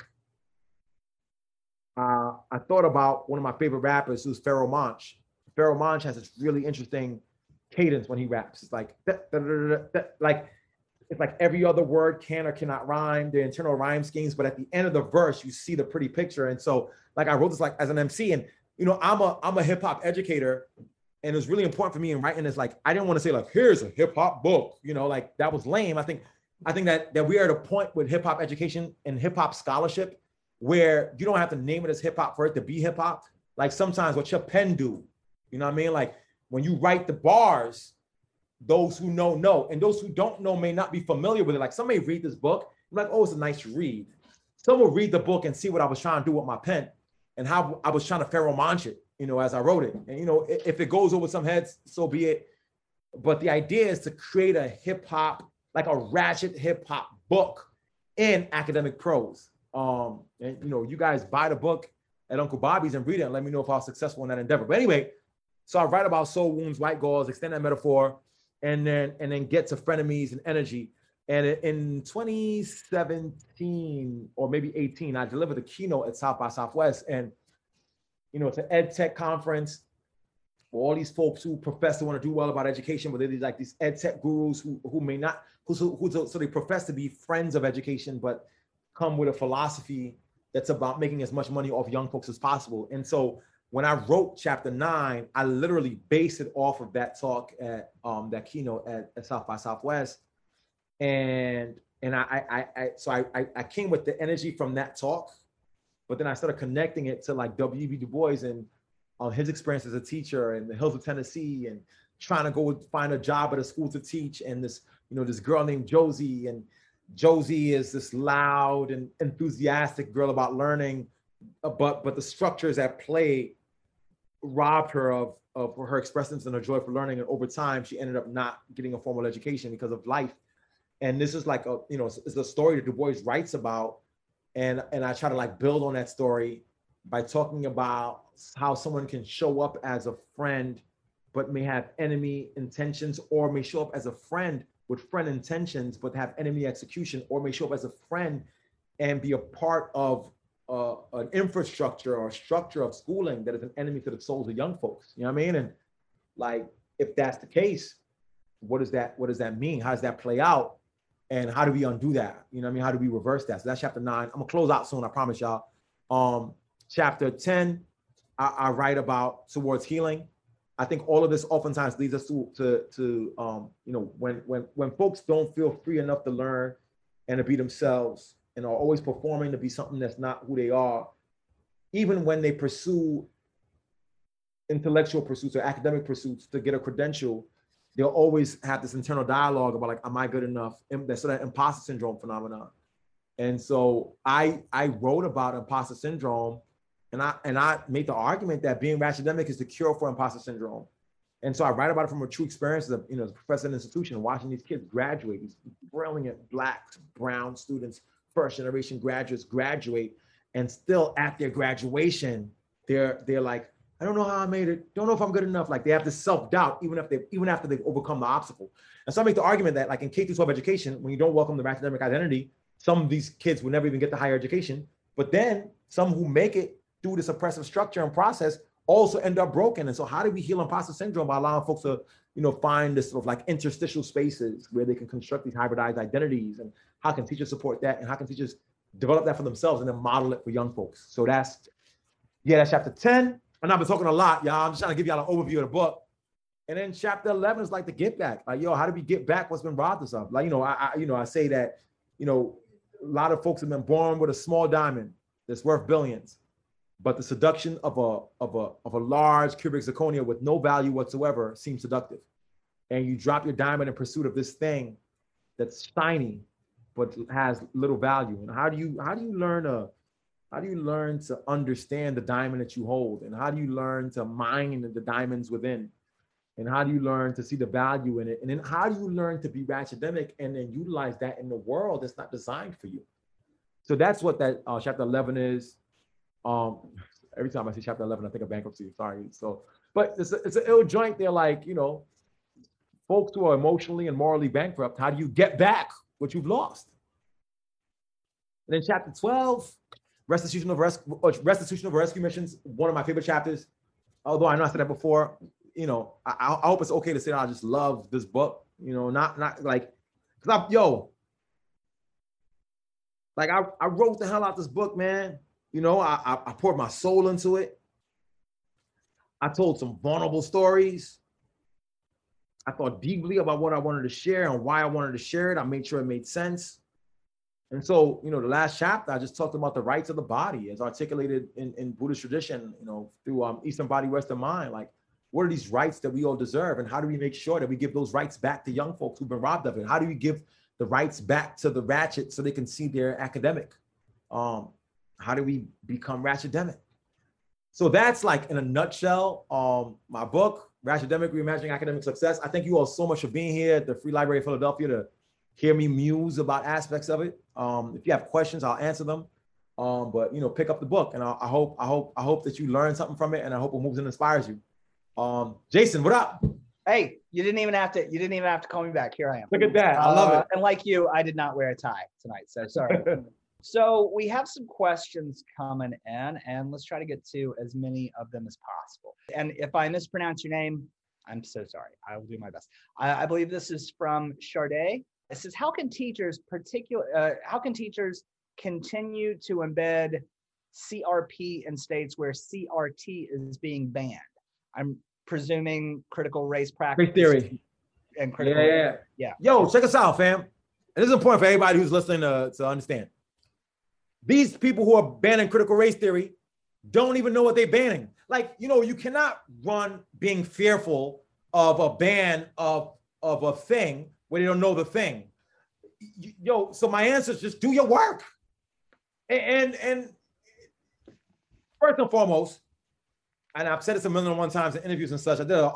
I thought about one of my favorite rappers, who's Pharoah Monch. Pharoah Monch has this really interesting cadence when he raps. It's like like it's like every other word can or cannot rhyme, the internal rhyme schemes, but at the end of the verse, you see the pretty picture. And so like I wrote this like as an MC, and you know, I'm a hip hop educator, and it was really important for me in writing this. Like I didn't want to say like, here's a hip hop book, you know, like that was lame. I think that we are at a point with hip hop education and hip hop scholarship where you don't have to name it as hip hop for it to be hip hop. Like sometimes what your pen do, you know what I mean? Like when you write the bars, those who know, and those who don't know may not be familiar with it. Like some may read this book, like, oh, it's a nice read. Some will read the book and see what I was trying to do with my pen and how I was trying to Pharoah Monch it, you know, as I wrote it. And, you know, if it goes over some heads, so be it. But the idea is to create a hip hop, like a ratchet hip hop book in academic prose. And, you know, you guys buy the book at Uncle Bobby's and read it and let me know if I was successful in that endeavor. But anyway, so I write about soul wounds, white gauze, extend that metaphor, and then get to frenemies and energy. And in 2017 or maybe 18, I delivered the keynote at South by Southwest. And, you know, it's an ed tech conference for all these folks who profess to want to do well about education, but they're like these ed tech gurus who may not, so they profess to be friends of education, but come with a philosophy that's about making as much money off young folks as possible. And so when I wrote chapter 9, I literally based it off of that talk at that keynote at South by Southwest. And I came with the energy from that talk, but then I started connecting it to like W.E.B. Du Bois and his experience as a teacher in the hills of Tennessee and trying to go find a job at a school to teach. And this, this girl named Josie, and Josie is this loud and enthusiastic girl about learning, but the structures at play robbed her of her expressions and her joy for learning. And over time, she ended up not getting a formal education because of life. And this is like it's a story that Du Bois writes about. And I try to like build on that story by talking about how someone can show up as a friend, but may have enemy intentions, or may show up as a friend with friend intentions, but have enemy execution, or may show up as a friend and be a part of an infrastructure or structure of schooling that is an enemy to the souls of young folks. You know what I mean? And like, if that's the case, what does that mean? How does that play out? And how do we undo that? You know what I mean? How do we reverse that? So that's chapter 9. I'm gonna close out soon, I promise y'all. Chapter 10, I write about towards healing. I think all of this oftentimes leads us to when folks don't feel free enough to learn and to be themselves, and are always performing to be something that's not who they are, even when they pursue intellectual pursuits or academic pursuits to get a credential, they'll always have this internal dialogue about like, am I good enough? That's sort of imposter syndrome phenomenon. And so I wrote about imposter syndrome, and I made the argument that being academic is the cure for imposter syndrome. And so I write about it from a true experience as a professor in an institution, watching these kids graduate, these brilliant Black, brown students, first generation graduates graduate, and still at their graduation, they're like, I don't know how I made it. Don't know if I'm good enough. Like, they have this self-doubt even after they've overcome the obstacle. And so I make the argument that like in K-12 education, when you don't welcome the academic identity, some of these kids will never even get the higher education. But then some who make it through this oppressive structure and process also end up broken. And so how do we heal imposter syndrome? By allowing folks to, find this sort of like interstitial spaces where they can construct these hybridized identities, and how can teachers support that, and how can teachers develop that for themselves and then model it for young folks? So that's chapter 10. And I've been talking a lot, y'all. I'm just trying to give y'all an overview of the book. And then chapter 11 is like the get back. Like, how do we get back what's been robbed us of? Like, I say that, a lot of folks have been born with a small diamond that's worth billions, but the seduction of a large cubic zirconia with no value whatsoever seems seductive. And you drop your diamond in pursuit of this thing that's shiny, but has little value. And how do you learn to understand the diamond that you hold? And how do you learn to mine the diamonds within? And how do you learn to see the value in it? And then how do you learn to be academic and then utilize that in the world that's not designed for you? So that's what that chapter 11 is. Every time I see chapter 11, I think of bankruptcy. Sorry. So, but it's an ill joint. They're like, folks who are emotionally and morally bankrupt, how do you get back what you've lost? And then chapter 12, restitution of rescue missions, one of my favorite chapters. Although I know I said that before, I hope it's okay to say that I just love this book, not like, because I wrote the hell out this book, man. I poured my soul into it. I told some vulnerable stories. I thought deeply about what I wanted to share and why I wanted to share it. I made sure it made sense. And so, the last chapter, I just talked about the rights of the body as articulated in Buddhist tradition, through Eastern Body, Western Mind. Like, what are these rights that we all deserve? And how do we make sure that we give those rights back to young folks who've been robbed of it? How do we give the rights back to the ratchet so they can see their academic? How do we become ratchetdemic? So that's like, in a nutshell, my book, Ratchetdemic, Reimagining Academic Success. I thank you all so much for being here at the Free Library of Philadelphia to hear me muse about aspects of it. If you have questions, I'll answer them. But pick up the book, and I hope that you learn something from it, and I hope it moves and inspires you. Jason, what up?
Hey, you didn't even have to call me back. Here I am.
Look at that. I love it.
And like you, I did not wear a tie tonight, so sorry. So we have some questions coming in, and let's try to get to as many of them as possible. And if I mispronounce your name, I'm so sorry. I will do my best. I believe this is from Charday. It says, how can teachers continue to embed CRP in states where CRT is being banned. I'm presuming critical race practice.
Race theory.
And critical, yeah.
Yo, check us out, fam. And this is important for everybody who's listening to understand. These people who are banning critical race theory don't even know what they're banning. Like, you cannot run being fearful of a ban of a thing where they don't know the thing. So my answer is just do your work. And first and foremost, and I've said this a million and one times in interviews and such, I did a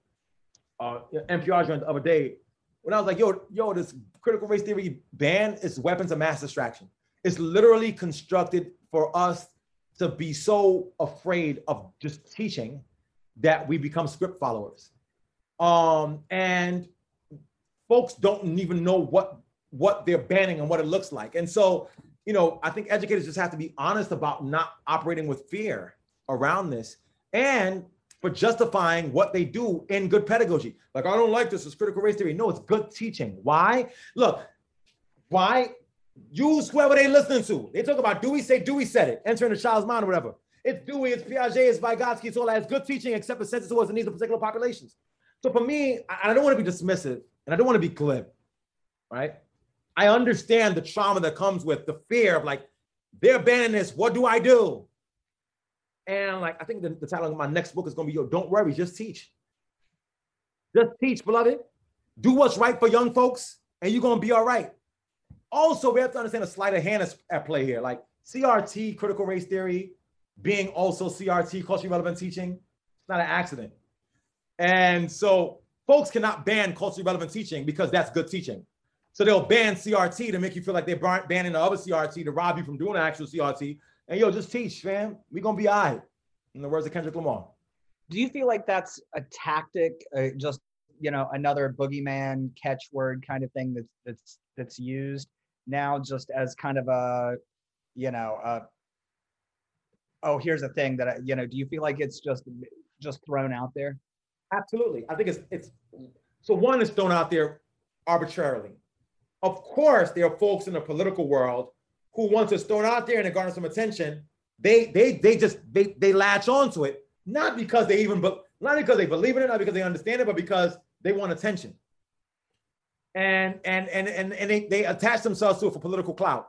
NPR joint the other day when I was like, yo, this critical race theory ban is weapons of mass distraction. It's literally constructed for us to be so afraid of just teaching that we become script followers. And folks don't even know what they're banning and what it looks like. And so, I think educators just have to be honest about not operating with fear around this and for justifying what they do in good pedagogy. Like, I don't like this, it's critical race theory. No, it's good teaching. Why? Look, why? Use whoever they're listening to. They talk about Dewey, say Dewey said it, entering the child's mind or whatever. It's Dewey, it's Piaget, it's Vygotsky, it's all that. It's good teaching, except it senses towards the needs of particular populations. So for me, I don't want to be dismissive and I don't want to be glib, right? I understand the trauma that comes with the fear of like, they're banning this, what do I do? And like, I think the title of my next book is going to be, don't worry, just teach. Just teach, beloved. Do what's right for young folks and you're going to be all right. Also, we have to understand a sleight of hand is at play here. Like CRT, critical race theory, being also CRT, culturally relevant teaching, it's not an accident. And so folks cannot ban culturally relevant teaching because that's good teaching. So they'll ban CRT to make you feel like they're banning the other CRT to rob you from doing the actual CRT. And just teach, fam. We're going to be all right. In the words of Kendrick Lamar.
Do you feel like that's a tactic, just, another boogeyman catchword kind of thing that's used now just as kind of a, here's a thing that, do you feel like it's just thrown out there?
Absolutely. I think it's so one is thrown out there arbitrarily. Of course, there are folks in the political world who once it's thrown out there and it garners some attention, they latch onto it, not because they believe in it, not because they understand it, but because they want attention. And they attach themselves to it for political clout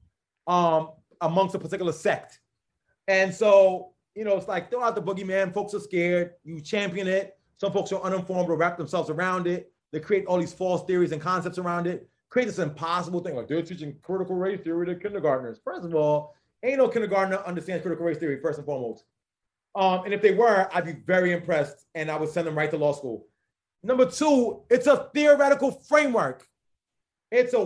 amongst a particular sect. And so, it's like throw out the boogeyman, folks are scared, you champion it. Some folks are uninformed or wrap themselves around it. They create all these false theories and concepts around it. Create this impossible thing like they're teaching critical race theory to kindergartners. First of all, ain't no kindergartner understands critical race theory, first and foremost. And if they were, I'd be very impressed and I would send them right to law school. Number two, it's a theoretical framework. It's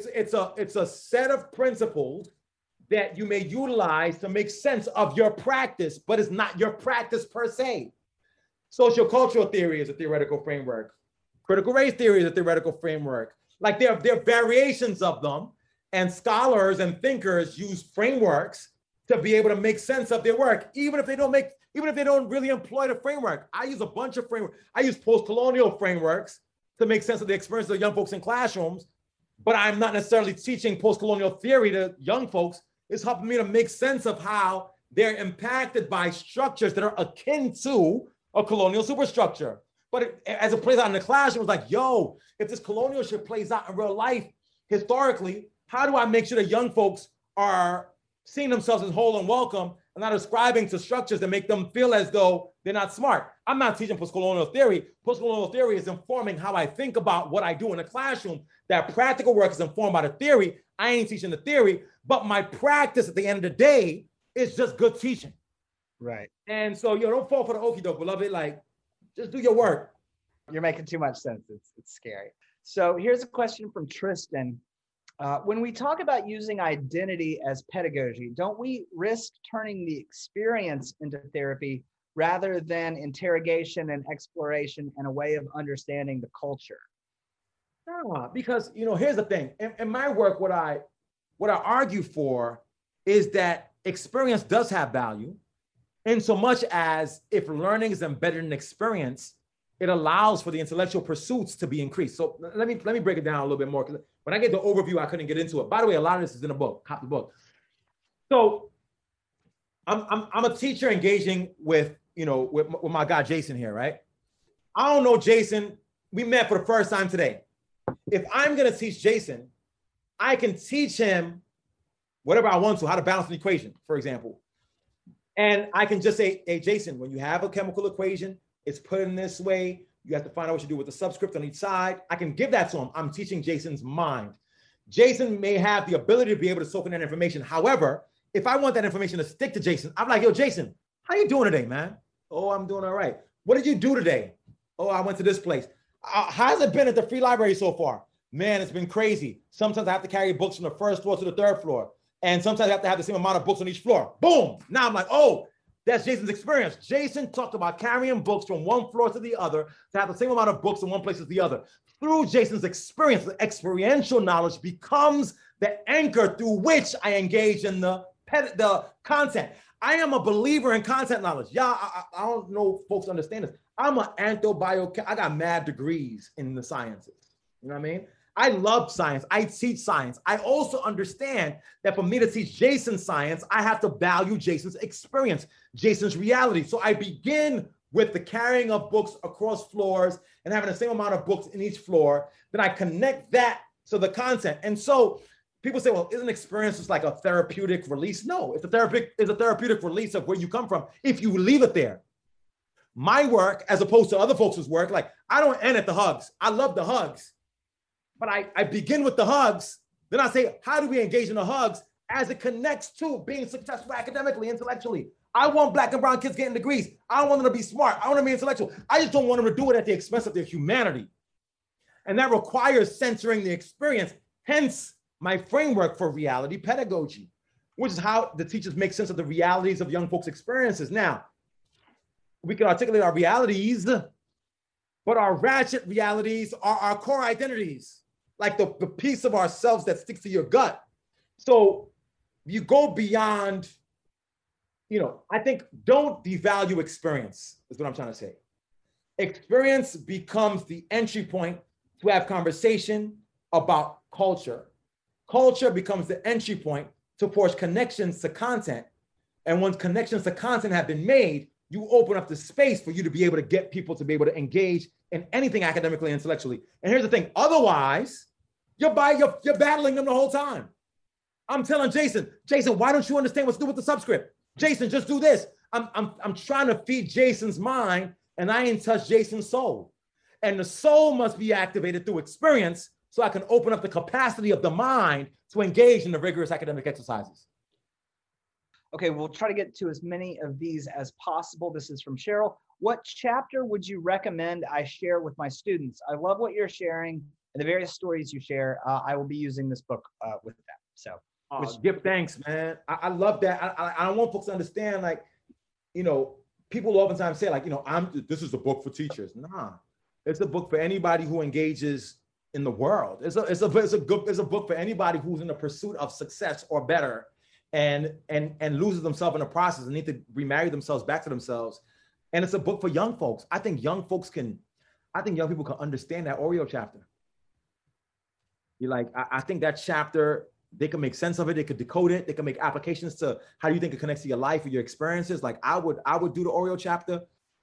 a set of principles that you may utilize to make sense of your practice, but it's not your practice per se. Sociocultural theory is a theoretical framework. Critical race theory is a theoretical framework. Like there are variations of them, and scholars and thinkers use frameworks to be able to make sense of their work, even if they don't really employ the framework. I use a bunch of frameworks. I use post-colonial frameworks to make sense of the experience of young folks in classrooms, but I'm not necessarily teaching post-colonial theory to young folks. It's helping me to make sense of how they're impacted by structures that are akin to a colonial superstructure. But as it plays out in the classroom, it's like, yo, if this colonial shit plays out in real life, historically, how do I make sure that young folks are seeing themselves as whole and welcome and not ascribing to structures that make them feel as though they're not smart? I'm not teaching post-colonial theory. Post-colonial theory is informing how I think about what I do in the classroom. That practical work is informed by the theory. I ain't teaching the theory, but my practice at the end of the day is just good teaching.
Right.
And so, don't fall for the okie doke, beloved. Like, just do your work.
You're making too much sense. It's scary. So here's a question from Tristan. When we talk about using identity as pedagogy, don't we risk turning the experience into therapy rather than interrogation and exploration and a way of understanding the culture?
No, because, here's the thing. In my work, what I argue for is that experience does have value, in so much as if learning is embedded in experience, it allows for the intellectual pursuits to be increased. So let me break it down a little bit more. When I get the overview, I couldn't get into it. By the way, a lot of this is in the book. Copy the book. So I'm a teacher engaging with, with my guy Jason here, right? I don't know Jason. We met for the first time today. If I'm gonna teach Jason, I can teach him whatever I want to, how to balance an equation, for example. And I can just say, hey, Jason, when you have a chemical equation, it's put in this way. You have to find out what you do with the subscript on each side. I can give that to him. I'm teaching Jason's mind. Jason may have the ability to be able to soak in that information. However, if I want that information to stick to Jason, I'm like, yo, Jason, how you doing today, man? Oh, I'm doing all right. What did you do today? Oh, I went to this place. How's it been at the free library so far? Man, it's been crazy. Sometimes I have to carry books from the first floor to the third floor. And sometimes I have to have the same amount of books on each floor. Boom. Now I'm like, oh, that's Jason's experience. Jason talked about carrying books from one floor to the other to have the same amount of books in one place as the other. Through Jason's experience, the experiential knowledge becomes the anchor through which I engage in the content. I am a believer in content knowledge. Yeah, I don't know if folks understand this. I'm an anthobiochem. I got mad degrees in the sciences. You know what I mean? I love science. I teach science. I also understand that for me to teach Jason science, I have to value Jason's experience, Jason's reality. So I begin with the carrying of books across floors and having the same amount of books in each floor. Then I connect that to the content. And so people say, well, isn't experience just like a therapeutic release? No, it's a therapeutic release of where you come from if you leave it there. My work, as opposed to other folks' work, like I don't end at the hugs. I love the hugs. But I begin with the hugs. Then I say, how do we engage in the hugs as it connects to being successful academically, intellectually? I want Black and brown kids getting degrees. I don't want them to be smart. I want them to be intellectual. I just don't want them to do it at the expense of their humanity. And that requires censoring the experience. Hence, my framework for reality pedagogy, which is how the teachers make sense of the realities of young folks' experiences. Now, we can articulate our realities, but our ratchet realities are our core identities, like the piece of ourselves that sticks to your gut. So you go beyond, I think don't devalue experience is what I'm trying to say. Experience becomes the entry point to have conversation about culture. Culture becomes the entry point to forge connections to content. And once connections to content have been made, you open up the space for you to be able to get people to be able to engage in anything academically and intellectually. And here's the thing, otherwise, you're battling them the whole time. I'm telling Jason, why don't you understand what's to do with the subscript? Jason, just do this. I'm trying to feed Jason's mind, and I ain't touch Jason's soul. And the soul must be activated through experience so I can open up the capacity of the mind to engage in the rigorous academic exercises.
Okay, we'll try to get to as many of these as possible. This is from Cheryl. What chapter would you recommend I share with my students? I love what you're sharing and the various stories you share. I will be using this book with them. So
give thanks, man. I love that. I don't want folks to understand, like, people oftentimes say, like, this is a book for teachers. Nah, it's a book for anybody who engages in the world. It's a book for anybody who's in the pursuit of success or better, and loses themselves in the process and need to remarry themselves back to themselves. And it's a book for young folks. I think young people can understand that Oreo chapter. I think that chapter, they can make sense of it. They could decode it. They can make applications to how you think it connects to your life or your experiences. Like I would do the Oreo chapter.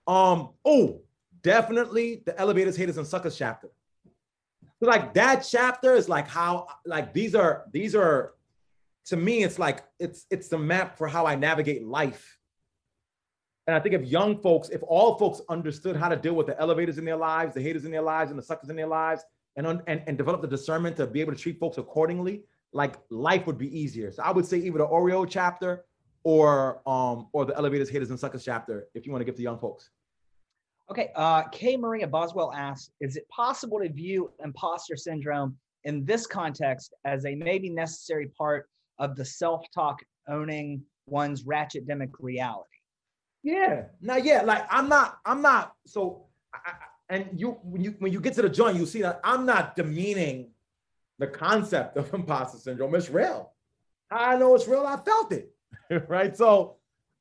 Definitely the elevators, haters, and suckers chapter. So like that chapter is like how, like these are, to me, it's like, it's the map for how I navigate life. And I think if all folks understood how to deal with the elevators in their lives, the haters in their lives, and the suckers in their lives, and develop the discernment to be able to treat folks accordingly, like life would be easier. So I would say either the Oreo chapter or the elevators, haters, and suckers chapter, if you want to give to young folks.
Okay, Kay Maria Boswell asks, is it possible to view imposter syndrome in this context as a maybe necessary part of the self-talk owning one's ratchetdemic reality?
Yeah, like I'm not. So, when you get to the joint, you see that I'm not demeaning the concept of imposter syndrome. It's real. I know it's real. I felt it, right? So,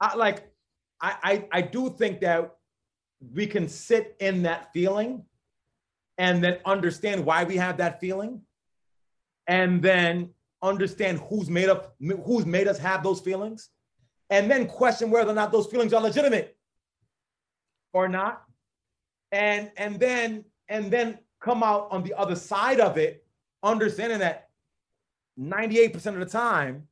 I do think that we can sit in that feeling, and then understand why we have that feeling, and then understand who's made us have those feelings, and then question whether or not those feelings are legitimate or not. And then come out on the other side of it, understanding that 98% of the time,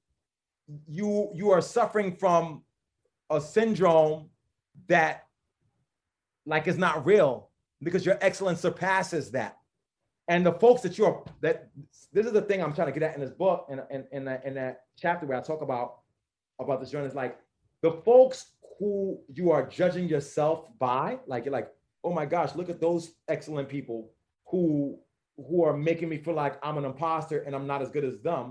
you are suffering from a syndrome that like is not real, because your excellence surpasses that. And the folks that this is the thing I'm trying to get at in this book, in that chapter where I talk about this journey, is like the folks who you are judging yourself by, like you're like, oh my gosh, look at those excellent people who are making me feel like I'm an imposter and I'm not as good as them.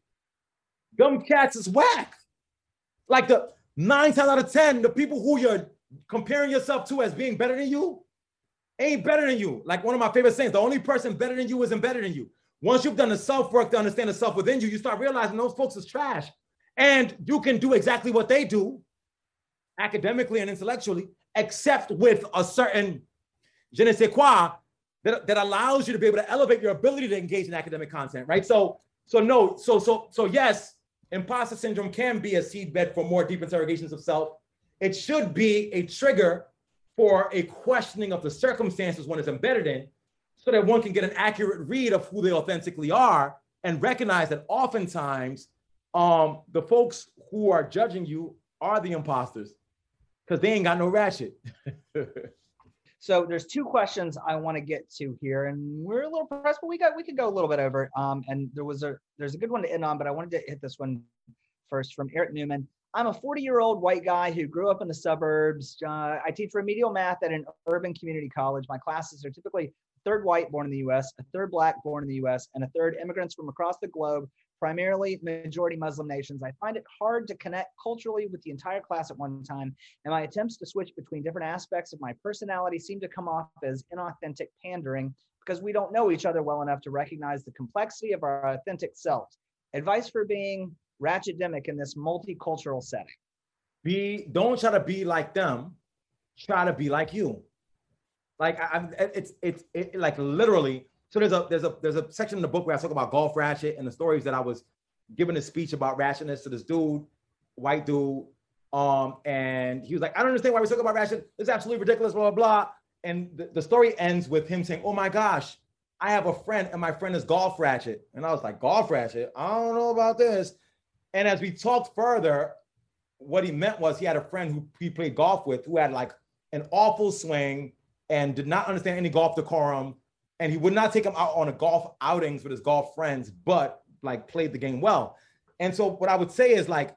Them cats is whack. Like the 9 times out of 10, the people who you're comparing yourself to as being better than you ain't better than you. Like one of my favorite sayings, the only person better than you isn't better than you. Once you've done the self-work to understand the self within you, you start realizing those folks is trash. And you can do exactly what they do, academically and intellectually, except with a certain je ne sais quoi that allows you to be able to elevate your ability to engage in academic content, right? So yes, imposter syndrome can be a seedbed for more deep interrogations of self. It should be a trigger for a questioning of the circumstances one is embedded in, so that one can get an accurate read of who they authentically are and recognize that oftentimes the folks who are judging you are the imposters, because they ain't got no ratchet.
So there's 2 questions I want to get to here, and we're a little pressed, but we could go a little bit over. And there's a good one to end on, but I wanted to hit this one first from Eric Newman. I'm a 40-year-old white guy who grew up in the suburbs. I teach remedial math at an urban community college. My classes are typically a third white born in the U.S., a third black born in the U.S., and a third immigrants from across the globe, primarily majority Muslim nations. I find it hard to connect culturally with the entire class at one time, and my attempts to switch between different aspects of my personality seem to come off as inauthentic pandering, because we don't know each other well enough to recognize the complexity of our authentic selves. Advice for being ratchetdemic in this multicultural setting.
Don't try to be like them, try to be like you. Like it's like literally. So there's a section in the book where I talk about golf ratchet and the stories that I was giving a speech about ratchetness to this dude, white dude. And he was like, I don't understand why we talk about ratchet. It's absolutely ridiculous, blah, blah, blah. And the story ends with him saying, oh my gosh, I have a friend and my friend is golf ratchet. And I was like, golf ratchet? I don't know about this. And as we talked further, what he meant was he had a friend who he played golf with who had like an awful swing and did not understand any golf decorum. And he would not take him out on a golf outings with his golf friends, but like played the game well. And so what I would say is like,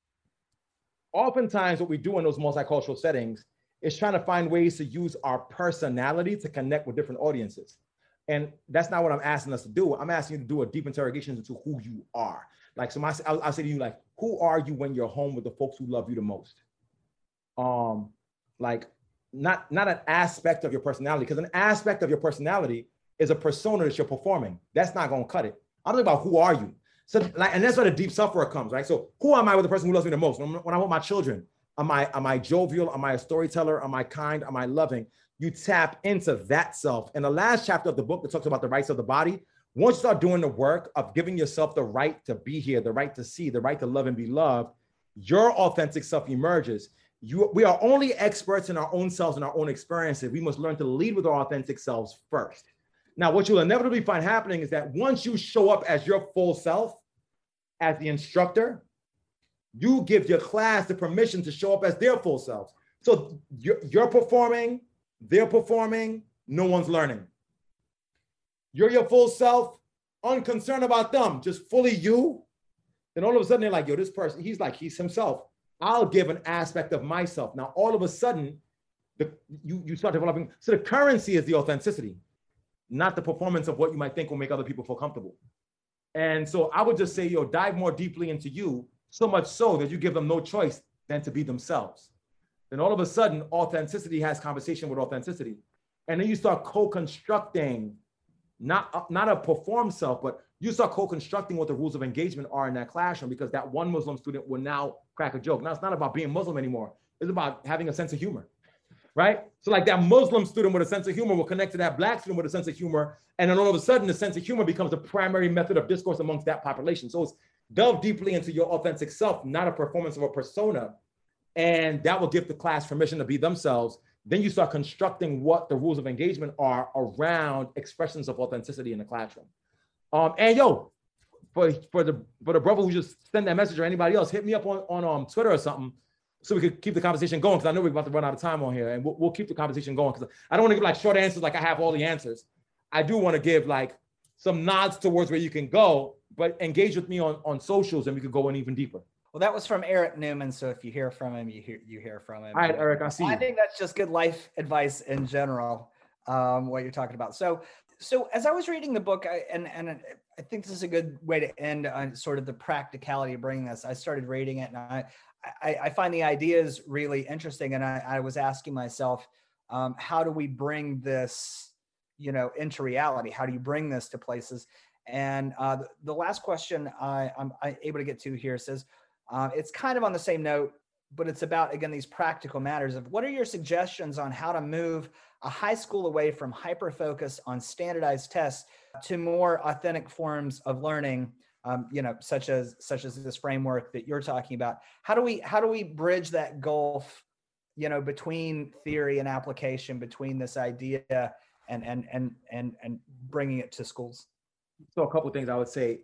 oftentimes what we do in those multicultural settings is trying to find ways to use our personality to connect with different audiences. And that's not what I'm asking us to do. I'm asking you to do a deep interrogation into who you are. Like, so I'll say to you, like, who are you when you're home with the folks who love you the most? Like, not an aspect of your personality, because an aspect of your personality is a persona that you're performing. That's not gonna cut it. I'm talking about who are you? So, like, and that's where the deep self-work comes, right? So, who am I with the person who loves me the most? When I'm with my children, am I jovial? Am I a storyteller? Am I kind? Am I loving? You tap into that self. And the last chapter of the book that talks about the rights of the body, once you start doing the work of giving yourself the right to be here, the right to see, the right to love and be loved, your authentic self emerges. We are only experts in our own selves and our own experiences. We must learn to lead with our authentic selves first. Now, what you'll inevitably find happening is that once you show up as your full self, as the instructor, you give your class the permission to show up as their full selves. So you're performing, they're performing, no one's learning. You're your full self, unconcerned about them, just fully you. Then all of a sudden they're like, yo, this person, he's himself. I'll give an aspect of myself. Now, all of a sudden, you start developing. So the currency is the authenticity, not the performance of what you might think will make other people feel comfortable. And so I would just say, yo, dive more deeply into you, so much so that you give them no choice than to be themselves. Then all of a sudden, authenticity has conversation with authenticity. And then you start co-constructing, not a performed self, but you start co-constructing what the rules of engagement are in that classroom, because that one Muslim student will now crack a joke. Now, it's not about being Muslim anymore. It's about having a sense of humor, right? So like that Muslim student with a sense of humor will connect to that Black student with a sense of humor. And then all of a sudden, the sense of humor becomes the primary method of discourse amongst that population. So Delve deeply into your authentic self, not a performance of a persona. And that will give the class permission to be themselves. Then you start constructing what the rules of engagement are around expressions of authenticity in the classroom. And yo, for the brother who just sent that message or anybody else, hit me up on Twitter or something so we could keep the conversation going, because I know we're about to run out of time on here, and we'll keep the conversation going, because I don't want to give like short answers like I have all the answers. I do want to give like some nods towards where you can go, but engage with me on socials and we could go in even deeper.
Well, that was from Eric Newman. So if you hear from him, you hear from him.
All right, Eric, I see you.
I think that's just good life advice in general, what you're talking about. So as I was reading the book, and I think this is a good way to end on sort of the practicality of bringing this. I started reading it, and I find the ideas really interesting. And I was asking myself, how do we bring this, into reality? How do you bring this to places? And the last question I'm able to get to here says, it's kind of on the same note, but it's about, again, these practical matters of what are your suggestions on how to move a high school away from hyper-focus on standardized tests to more authentic forms of learning, such as this framework that you're talking about. How do we bridge that gulf, between theory and application, between this idea and bringing it to schools?
So a couple of things I would say,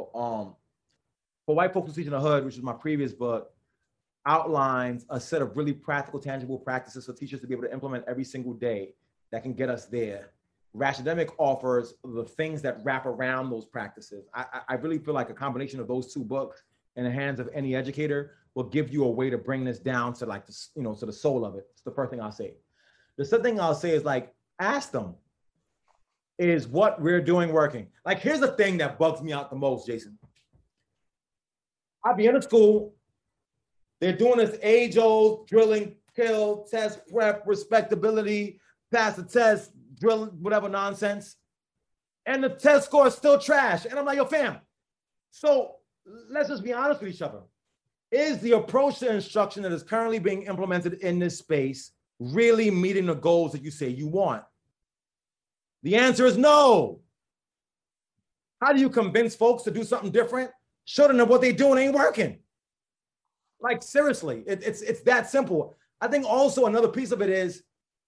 for White Folks Who Teach in the Hood, which is my previous book, outlines a set of really practical, tangible practices for teachers to be able to implement every single day that can get us there. Ratchetdemic offers the things that wrap around those practices. I really feel like a combination of those two books in the hands of any educator will give you a way to bring this down to like to the soul of it. It's the first thing I'll say. The second thing I'll say is like, ask them, is what we're doing working? Like, here's the thing that bugs me out the most, Jason. I'll be in a school, they're doing this age-old drilling, kill, test, prep, respectability, pass the test, drill, whatever nonsense. And the test score is still trash. And I'm like, yo, fam. So let's just be honest with each other. Is the approach to instruction that is currently being implemented in this space really meeting the goals that you say you want? The answer is no. How do you convince folks to do something different? Show them that what they're doing ain't working. Like, seriously, it's that simple. I think also another piece of it is,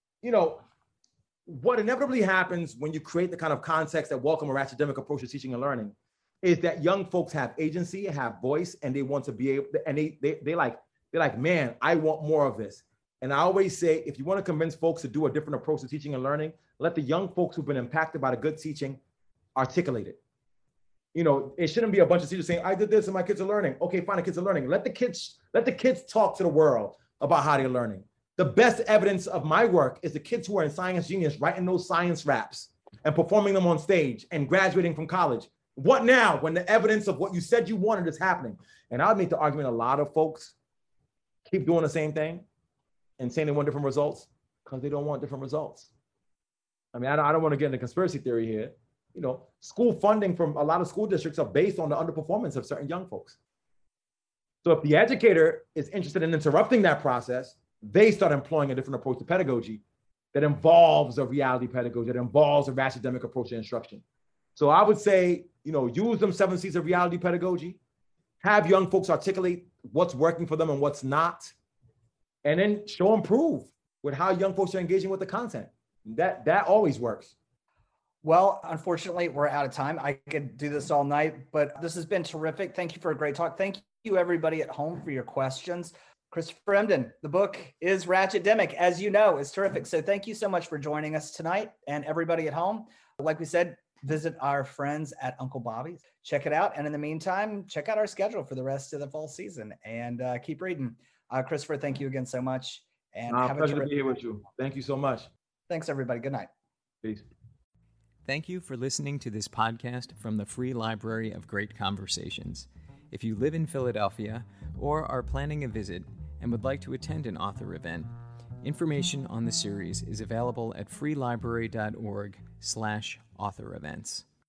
what inevitably happens when you create the kind of context that welcome a ratchetdemic approach to teaching and learning is that young folks have agency, have voice, and they want to be able to, and they're like, man, I want more of this. And I always say, if you want to convince folks to do a different approach to teaching and learning, let the young folks who've been impacted by the good teaching articulate it. It shouldn't be a bunch of teachers saying, I did this and my kids are learning. Okay, fine, the kids are learning. Let the kids talk to the world about how they're learning. The best evidence of my work is the kids who are in Science Genius writing those science raps and performing them on stage and graduating from college. What now when the evidence of what you said you wanted is happening? And I'll make the argument a lot of folks keep doing the same thing and saying they want different results because they don't want different results. I mean, I don't want to get into conspiracy theory here. School funding from a lot of school districts are based on the underperformance of certain young folks. So if the educator is interested in interrupting that process, they start employing a different approach to pedagogy that involves a reality pedagogy, that involves a ratchetdemic approach to instruction. So I would say, use them 7 C's of reality pedagogy, have young folks articulate what's working for them and what's not, and then show them proof with how young folks are engaging with the content. That always works.
Well, unfortunately, we're out of time. I could do this all night, but this has been terrific. Thank you for a great talk. Thank you, everybody at home, for your questions. Christopher Emdin, the book is Ratchetdemic, as you know, is terrific. So thank you so much for joining us tonight, and everybody at home. Like we said, visit our friends at Uncle Bobby's. Check it out. And in the meantime, check out our schedule for the rest of the fall season and keep reading. Christopher, thank you again so much. And have a
pleasure to be here with you. Thank you so much.
Thanks, everybody. Good night.
Peace.
Thank you for listening to this podcast from the Free Library of Great Conversations. If you live in Philadelphia or are planning a visit and would like to attend an author event, information on the series is available at freelibrary.org/author events.